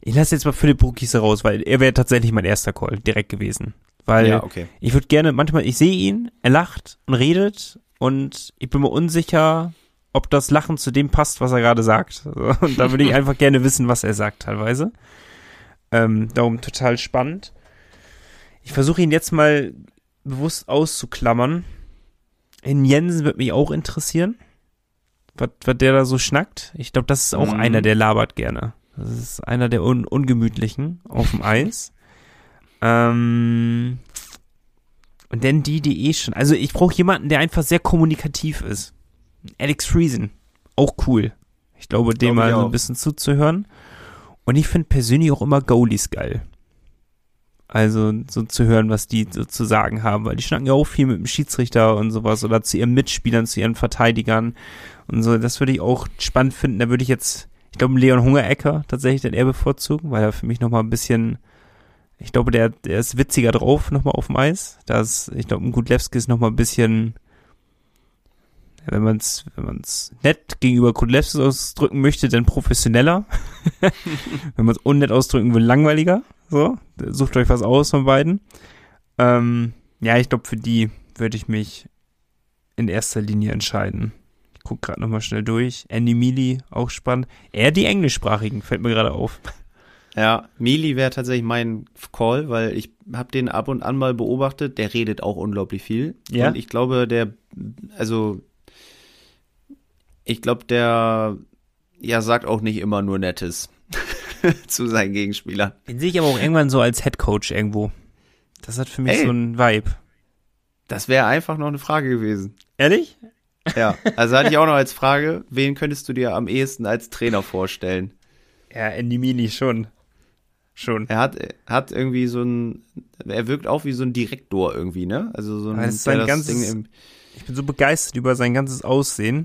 Ich lasse jetzt mal Philipp Bruckis raus, weil er wäre tatsächlich mein erster Call direkt gewesen. Weil Ja, okay. ich würde gerne, manchmal, ich sehe ihn, er lacht und redet und ich bin mir unsicher, ob das Lachen zu dem passt, was er gerade sagt. Und da würde ich einfach gerne wissen, was er sagt teilweise. Darum total spannend. Ich versuche ihn jetzt mal bewusst auszuklammern. In Jensen wird mich auch interessieren, was der da so schnackt. Ich glaube, das ist auch einer, der labert gerne. Das ist einer der Ungemütlichen auf dem Eis. Und dann die schon. Also ich brauche jemanden, der einfach sehr kommunikativ ist. Alex Friesen, auch cool. Ich glaube, dem mal so ein bisschen zuzuhören. Und ich finde persönlich auch immer Goalies geil. Also so zu hören, was die so zu sagen haben, weil die schnacken ja auch viel mit dem Schiedsrichter und sowas oder zu ihren Mitspielern, zu ihren Verteidigern und so. Das würde ich auch spannend finden. Da würde ich jetzt, ich glaube, Leon Hungerecker tatsächlich dann eher bevorzugen, weil er für mich nochmal ein bisschen, ich glaube, der ist witziger drauf nochmal auf dem Eis. Ich glaube, ein Kudlewski ist nochmal ein bisschen, wenn man es nett gegenüber Kudlewski ausdrücken möchte, dann professioneller. Wenn man es unnett ausdrücken will, langweiliger. So, sucht euch was aus von beiden. Ja, ich glaube, für die würde ich mich in erster Linie entscheiden. Ich gucke gerade nochmal schnell durch. Andy Mealy, auch spannend. Eher die englischsprachigen, fällt mir gerade auf. Ja, Mealy wäre tatsächlich mein Call, weil ich habe den ab und an mal beobachtet. Der redet auch unglaublich viel. Ja? Und ich glaube, der sagt auch nicht immer nur Nettes zu seinen Gegenspielern. Den sehe ich aber auch irgendwann so als Headcoach irgendwo. Das hat für mich so ein Vibe. Das wäre einfach noch eine Frage gewesen. Ehrlich? Ja, also hatte ich auch noch als Frage, wen könntest du dir am ehesten als Trainer vorstellen? Ja, Andy Mealy schon. Er hat irgendwie er wirkt auch wie so ein Direktor irgendwie, ne? Also so ein, ich bin so begeistert über sein ganzes Aussehen.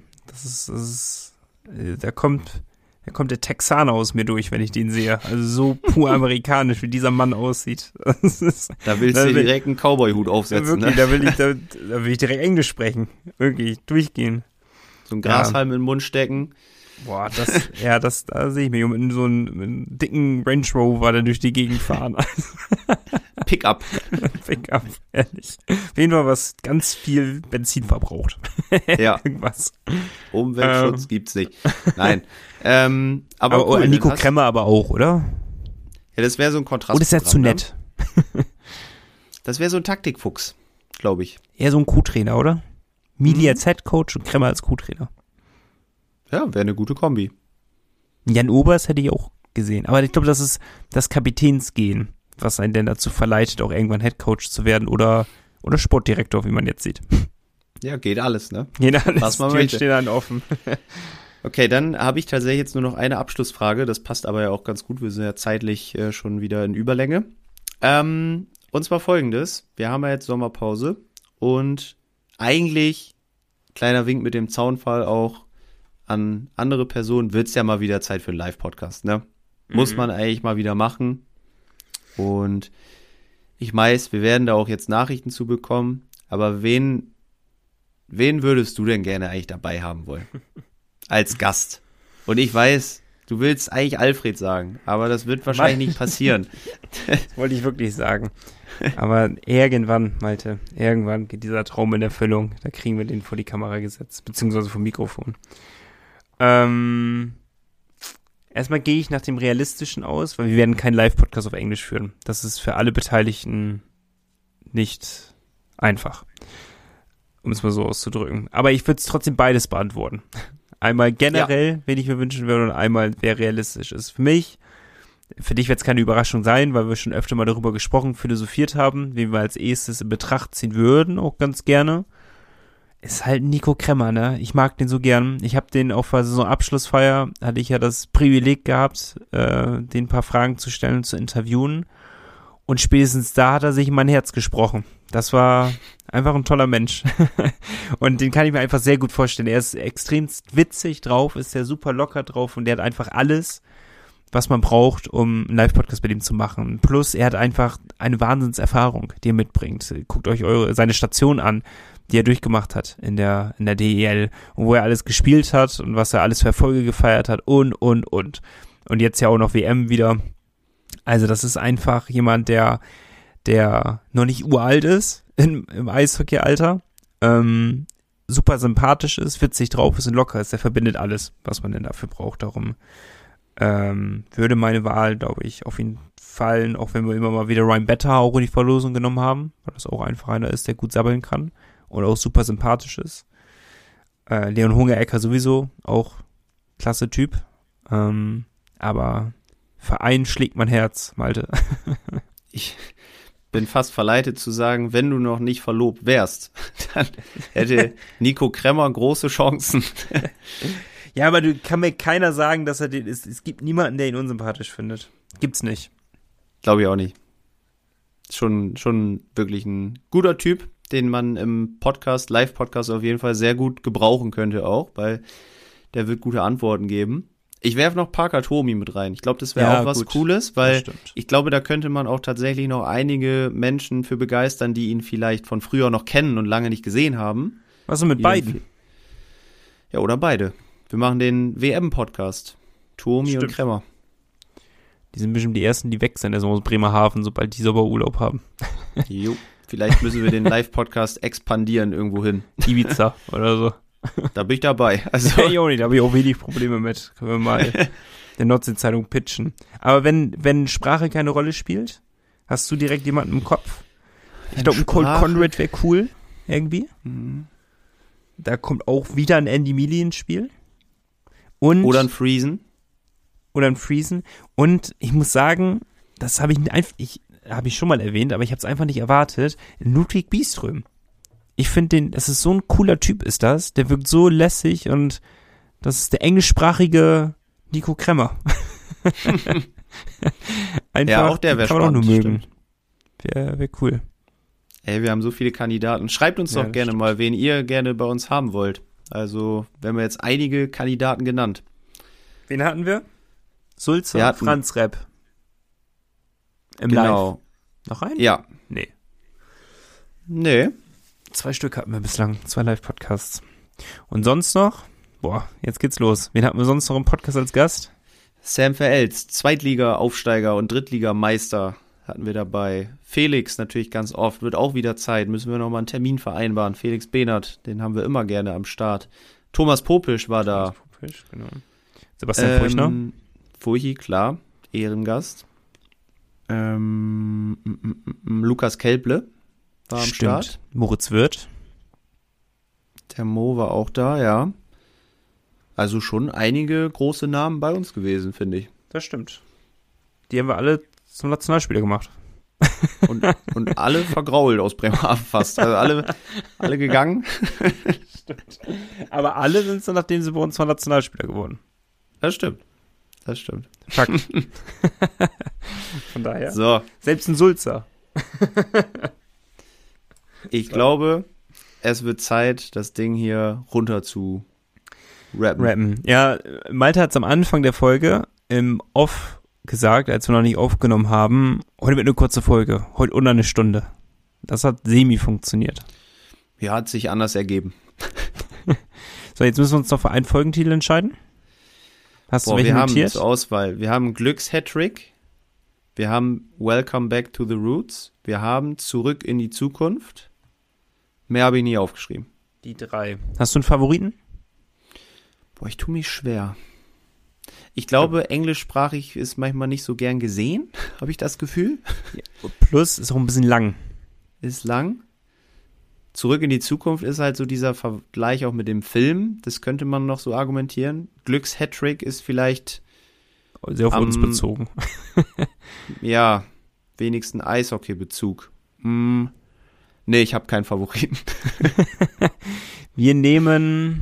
Da kommt der Texaner aus mir durch, wenn ich den sehe. Also so pur amerikanisch, wie dieser Mann aussieht. Da willst du direkt einen Cowboy-Hut aufsetzen, wirklich, ne? Da will ich direkt Englisch sprechen. Wirklich, durchgehen. So ein Grashalm in den Mund stecken. Boah, da sehe ich mich mit so einem dicken Range Rover da durch die Gegend fahren. Pickup, ehrlich. Auf jeden Fall, was ganz viel Benzin verbraucht. Ja. Irgendwas. Umweltschutz gibt's nicht. Nein. Aber cool, Nico Kremmer aber auch, oder? Ja, das wäre so ein Kontrast. Oder ist er zu nett? Das wäre so ein Taktikfuchs, glaube ich. Eher so ein Co-Trainer, oder? Mealy als Headcoach und Kremmer als Co-Trainer. Ja, wäre eine gute Kombi. Jan Obers hätte ich auch gesehen. Aber ich glaube, das ist das Kapitänsgehen, was einen denn dazu verleitet, auch irgendwann Headcoach zu werden oder Sportdirektor, wie man jetzt sieht. Ja, geht alles, ne? Geht alles. Was man Türen möchte. stehen dann offen. Okay, dann habe ich tatsächlich jetzt nur noch eine Abschlussfrage. Das passt aber ja auch ganz gut. Wir sind ja zeitlich schon wieder in Überlänge. Und zwar folgendes. Wir haben ja jetzt Sommerpause und eigentlich, kleiner Wink mit dem Zaunfall auch an andere Personen, wird's ja mal wieder Zeit für einen Live-Podcast, ne? Muss man eigentlich mal wieder machen. Und ich weiß, wir werden da auch jetzt Nachrichten zu bekommen, aber wen würdest du denn gerne eigentlich dabei haben wollen? Als Gast. Und ich weiß, du willst eigentlich Alfred sagen, aber das wird wahrscheinlich nicht passieren. Das wollte ich wirklich sagen. Aber irgendwann, Malte, irgendwann geht dieser Traum in Erfüllung. Da kriegen wir den vor die Kamera gesetzt, beziehungsweise vom Mikrofon. Erstmal gehe ich nach dem Realistischen aus, weil wir werden keinen Live-Podcast auf Englisch führen. Das ist für alle Beteiligten nicht einfach, um es mal so auszudrücken. Aber ich würde es trotzdem beides beantworten. Einmal generell, wen ich mir wünschen würde, und einmal, wer realistisch ist. Für dich wird es keine Überraschung sein, weil wir schon öfter mal darüber gesprochen, philosophiert haben, wen wir als erstes in Betracht ziehen würden, auch ganz gerne. Ist halt Nico Kremmer, ne? Ich mag den so gern. Ich habe den auf der Saisonabschlussfeier, hatte ich ja das Privileg gehabt, den ein paar Fragen zu stellen und zu interviewen. Und spätestens da hat er sich in mein Herz gesprochen. Das war einfach ein toller Mensch. Und den kann ich mir einfach sehr gut vorstellen. Er ist extrem witzig drauf, ist sehr super locker drauf und der hat einfach alles, was man braucht, um einen Live-Podcast mit ihm zu machen. Plus, er hat einfach eine Wahnsinnserfahrung, die er mitbringt. Guckt euch seine Station an, die er durchgemacht hat in der DEL und wo er alles gespielt hat und was er alles für Erfolge gefeiert hat und. Und jetzt ja auch noch WM wieder. Also das ist einfach jemand, der noch nicht uralt ist im Eishockey-Alter, super sympathisch ist, witzig drauf ist und locker ist. Der verbindet alles, was man denn dafür braucht. Darum würde meine Wahl, glaube ich, auf ihn fallen, auch wenn wir immer mal wieder Ryan Better auch in die Verlosung genommen haben, weil das auch einfach einer ist, der gut sabbeln kann und auch super sympathisch ist. Leon Hungerecker sowieso, auch klasse Typ. Aber Verein schlägt mein Herz, Malte. Ich bin fast verleitet zu sagen, wenn du noch nicht verlobt wärst, dann hätte Nico Kremmer große Chancen. Ja, aber kann mir keiner sagen, dass er den ist. Es gibt niemanden, der ihn unsympathisch findet. Gibt's nicht. Glaube ich auch nicht. Schon wirklich ein guter Typ, den man im Podcast, Live-Podcast auf jeden Fall sehr gut gebrauchen könnte auch, weil der wird gute Antworten geben. Ich werfe noch Parker Tomi mit rein. Ich glaube, das wäre auch was Cooles, weil ich glaube, da könnte man auch tatsächlich noch einige Menschen für begeistern, die ihn vielleicht von früher noch kennen und lange nicht gesehen haben. Was ist mit beiden? Ja, oder beide. Wir machen den WM-Podcast. Tomi und Kremmer. Die sind bestimmt die Ersten, die weg sind, also aus Bremerhaven, sobald die Sommerurlaub haben. Jo, vielleicht müssen wir den Live-Podcast expandieren irgendwo hin. Ibiza oder so. Da bin ich dabei. Also da habe ich auch wenig Probleme mit. Können wir mal der Nordsee-Zeitung pitchen. Aber wenn Sprache keine Rolle spielt, hast du direkt jemanden im Kopf? Ich glaube, ein Colt Conrad wäre cool, irgendwie. Mhm. Da kommt auch wieder ein Andy Mealy ins Spiel. Oder ein Friesen. Und ich muss sagen, das habe ich schon mal erwähnt, aber ich habe es einfach nicht erwartet. Ludwig Bieström. Ich finde das ist so ein cooler Typ ist das. Der wirkt so lässig und das ist der englischsprachige Nico Kremmer. Einfach, ja, auch der wäre spannend. Kann man auch nur mögen. Wäre cool. Ey, wir haben so viele Kandidaten. Schreibt uns doch gerne mal, wen ihr gerne bei uns haben wollt. Also, wir haben jetzt einige Kandidaten genannt. Wen hatten wir? Sulzer, Franz Repp. Im Live. Noch einen? Ja. Nee. 2 Stück hatten wir bislang, 2 Live-Podcasts. Und sonst noch? Jetzt geht's los. Wen hatten wir sonst noch im Podcast als Gast? Sam Verelst, Zweitliga-Aufsteiger und Drittligameister hatten wir dabei. Felix natürlich ganz oft, wird auch wieder Zeit, müssen wir nochmal einen Termin vereinbaren. Felix Behnert, den haben wir immer gerne am Start. Thomas Popisch war da. Popisch, genau. Sebastian Furchner. Furchi, klar, Ehrengast. Lukas Kelble war am Start. Moritz Wirth. Der Mo war auch da, ja. Also schon einige große Namen bei uns gewesen, finde ich. Das stimmt. Die haben wir alle zum Nationalspieler gemacht. Und alle vergrault aus Bremerhaven fast. Also alle gegangen. Stimmt. Aber alle sind so, nachdem sie bei uns mal Nationalspieler geworden. Das stimmt. Fakt. Von daher. So. Selbst ein Sulzer. Ich glaube, es wird Zeit, das Ding hier runter zu rappen. Ja, Malte hat es am Anfang der Folge im Off gesagt, als wir noch nicht aufgenommen haben, heute wird eine kurze Folge, heute unter eine Stunde. Das hat semi funktioniert. Ja, hat sich anders ergeben. So, jetzt müssen wir uns noch für einen Folgentitel entscheiden. Hast du welchen notiert? Wir haben zur Auswahl. Wir haben Glücks-Hattrick. Wir haben Welcome Back to the Roots. Wir haben Zurück in die Zukunft. Mehr habe ich nie aufgeschrieben. Die 3. Hast du einen Favoriten? Ich tue mich schwer. Ich glaube, englischsprachig ist manchmal nicht so gern gesehen, habe ich das Gefühl. Ja, plus ist auch ein bisschen lang. Ist lang. Zurück in die Zukunft ist halt so dieser Vergleich auch mit dem Film. Das könnte man noch so argumentieren. Glücks-Hattrick ist vielleicht sehr auf uns bezogen. Ja, wenigstens Eishockey-Bezug. Nee, ich habe keinen Favoriten. Wir nehmen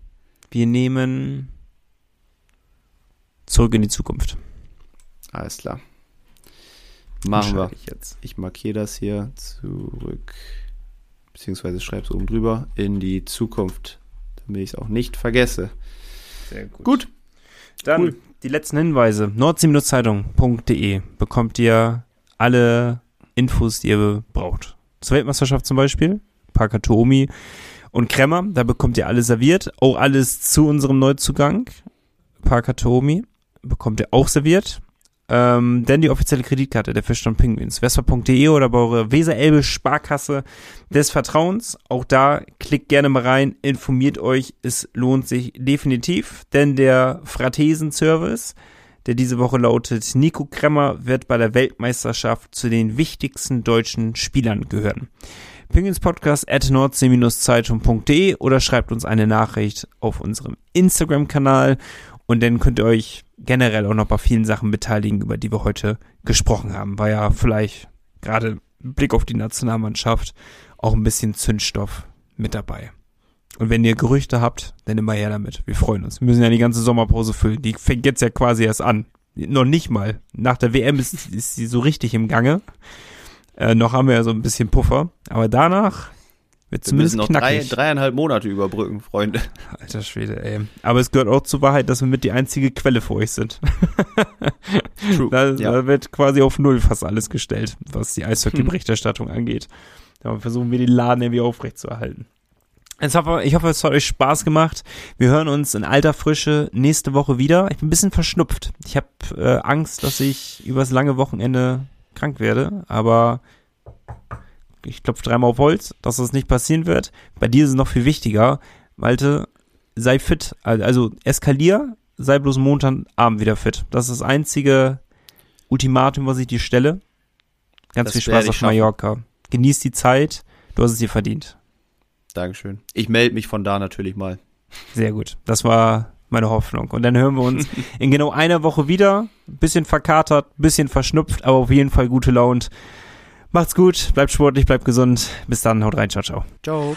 Zurück in die Zukunft. Alles klar. Machen wir. Ich markiere das hier. Zurück, beziehungsweise schreibe es oben drüber, in die Zukunft, damit ich es auch nicht vergesse. Sehr gut. Dann die letzten Hinweise. Nordsee-Zeitung.de bekommt ihr alle Infos, die ihr braucht. Zur Weltmeisterschaft zum Beispiel, Parker Tomi und Kremmer, da bekommt ihr alles serviert. Auch alles zu unserem Neuzugang, Parker Tomi, bekommt ihr auch serviert. denn die offizielle Kreditkarte der Fischtown Penguins, vespa.de oder bei eurer Weser-Elbe Sparkasse des Vertrauens. Auch da klickt gerne mal rein, informiert euch, es lohnt sich definitiv, denn der Fratesen-Service, der diese Woche lautet, Nico Kremmer wird bei der Weltmeisterschaft zu den wichtigsten deutschen Spielern gehören. penguinspodcast@nordsee-zeitung.de oder schreibt uns eine Nachricht auf unserem Instagram-Kanal und dann könnt ihr euch generell auch noch bei vielen Sachen beteiligen, über die wir heute gesprochen haben. War ja vielleicht gerade mit Blick auf die Nationalmannschaft auch ein bisschen Zündstoff mit dabei. Und wenn ihr Gerüchte habt, dann immer her damit. Wir freuen uns. Wir müssen ja die ganze Sommerpause füllen. Die fängt jetzt ja quasi erst an. Noch nicht mal. Nach der WM ist sie so richtig im Gange. Noch haben wir ja so ein bisschen Puffer. Aber danach wird zumindest noch knackig. 3,5 Monate überbrücken, Freunde. Alter Schwede, ey. Aber es gehört auch zur Wahrheit, dass wir mit die einzige Quelle für euch sind. True. Da wird quasi auf Null fast alles gestellt, was die Eishockey-Berichterstattung angeht. Da versuchen wir den Laden irgendwie aufrechtzuerhalten. Ich hoffe, es hat euch Spaß gemacht. Wir hören uns in alter Frische nächste Woche wieder. Ich bin ein bisschen verschnupft. Ich habe Angst, dass ich übers lange Wochenende krank werde, aber ich klopfe dreimal auf Holz, dass das nicht passieren wird. Bei dir ist es noch viel wichtiger. Malte, sei fit. Also eskalier, sei bloß Montagabend wieder fit. Das ist das einzige Ultimatum, was ich dir stelle. Ganz viel Spaß auf Mallorca. Genieß die Zeit. Du hast es dir verdient. Dankeschön. Ich melde mich von da natürlich mal. Sehr gut. Das war meine Hoffnung. Und dann hören wir uns in genau einer Woche wieder. Bisschen verkatert, bisschen verschnupft, aber auf jeden Fall gute Laune. Macht's gut, bleibt sportlich, bleibt gesund. Bis dann, haut rein, ciao, ciao. Ciao.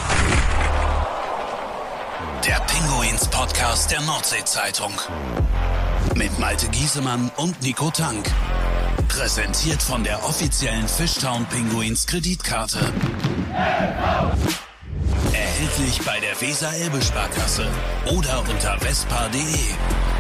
Der Pinguins-Podcast der Nordsee-Zeitung. Mit Malte Giesemann und Nico Tank. Präsentiert von der offiziellen Fischtown Pinguins Kreditkarte. Erhältlich bei der Weser-Elbe Sparkasse oder unter vespa.de.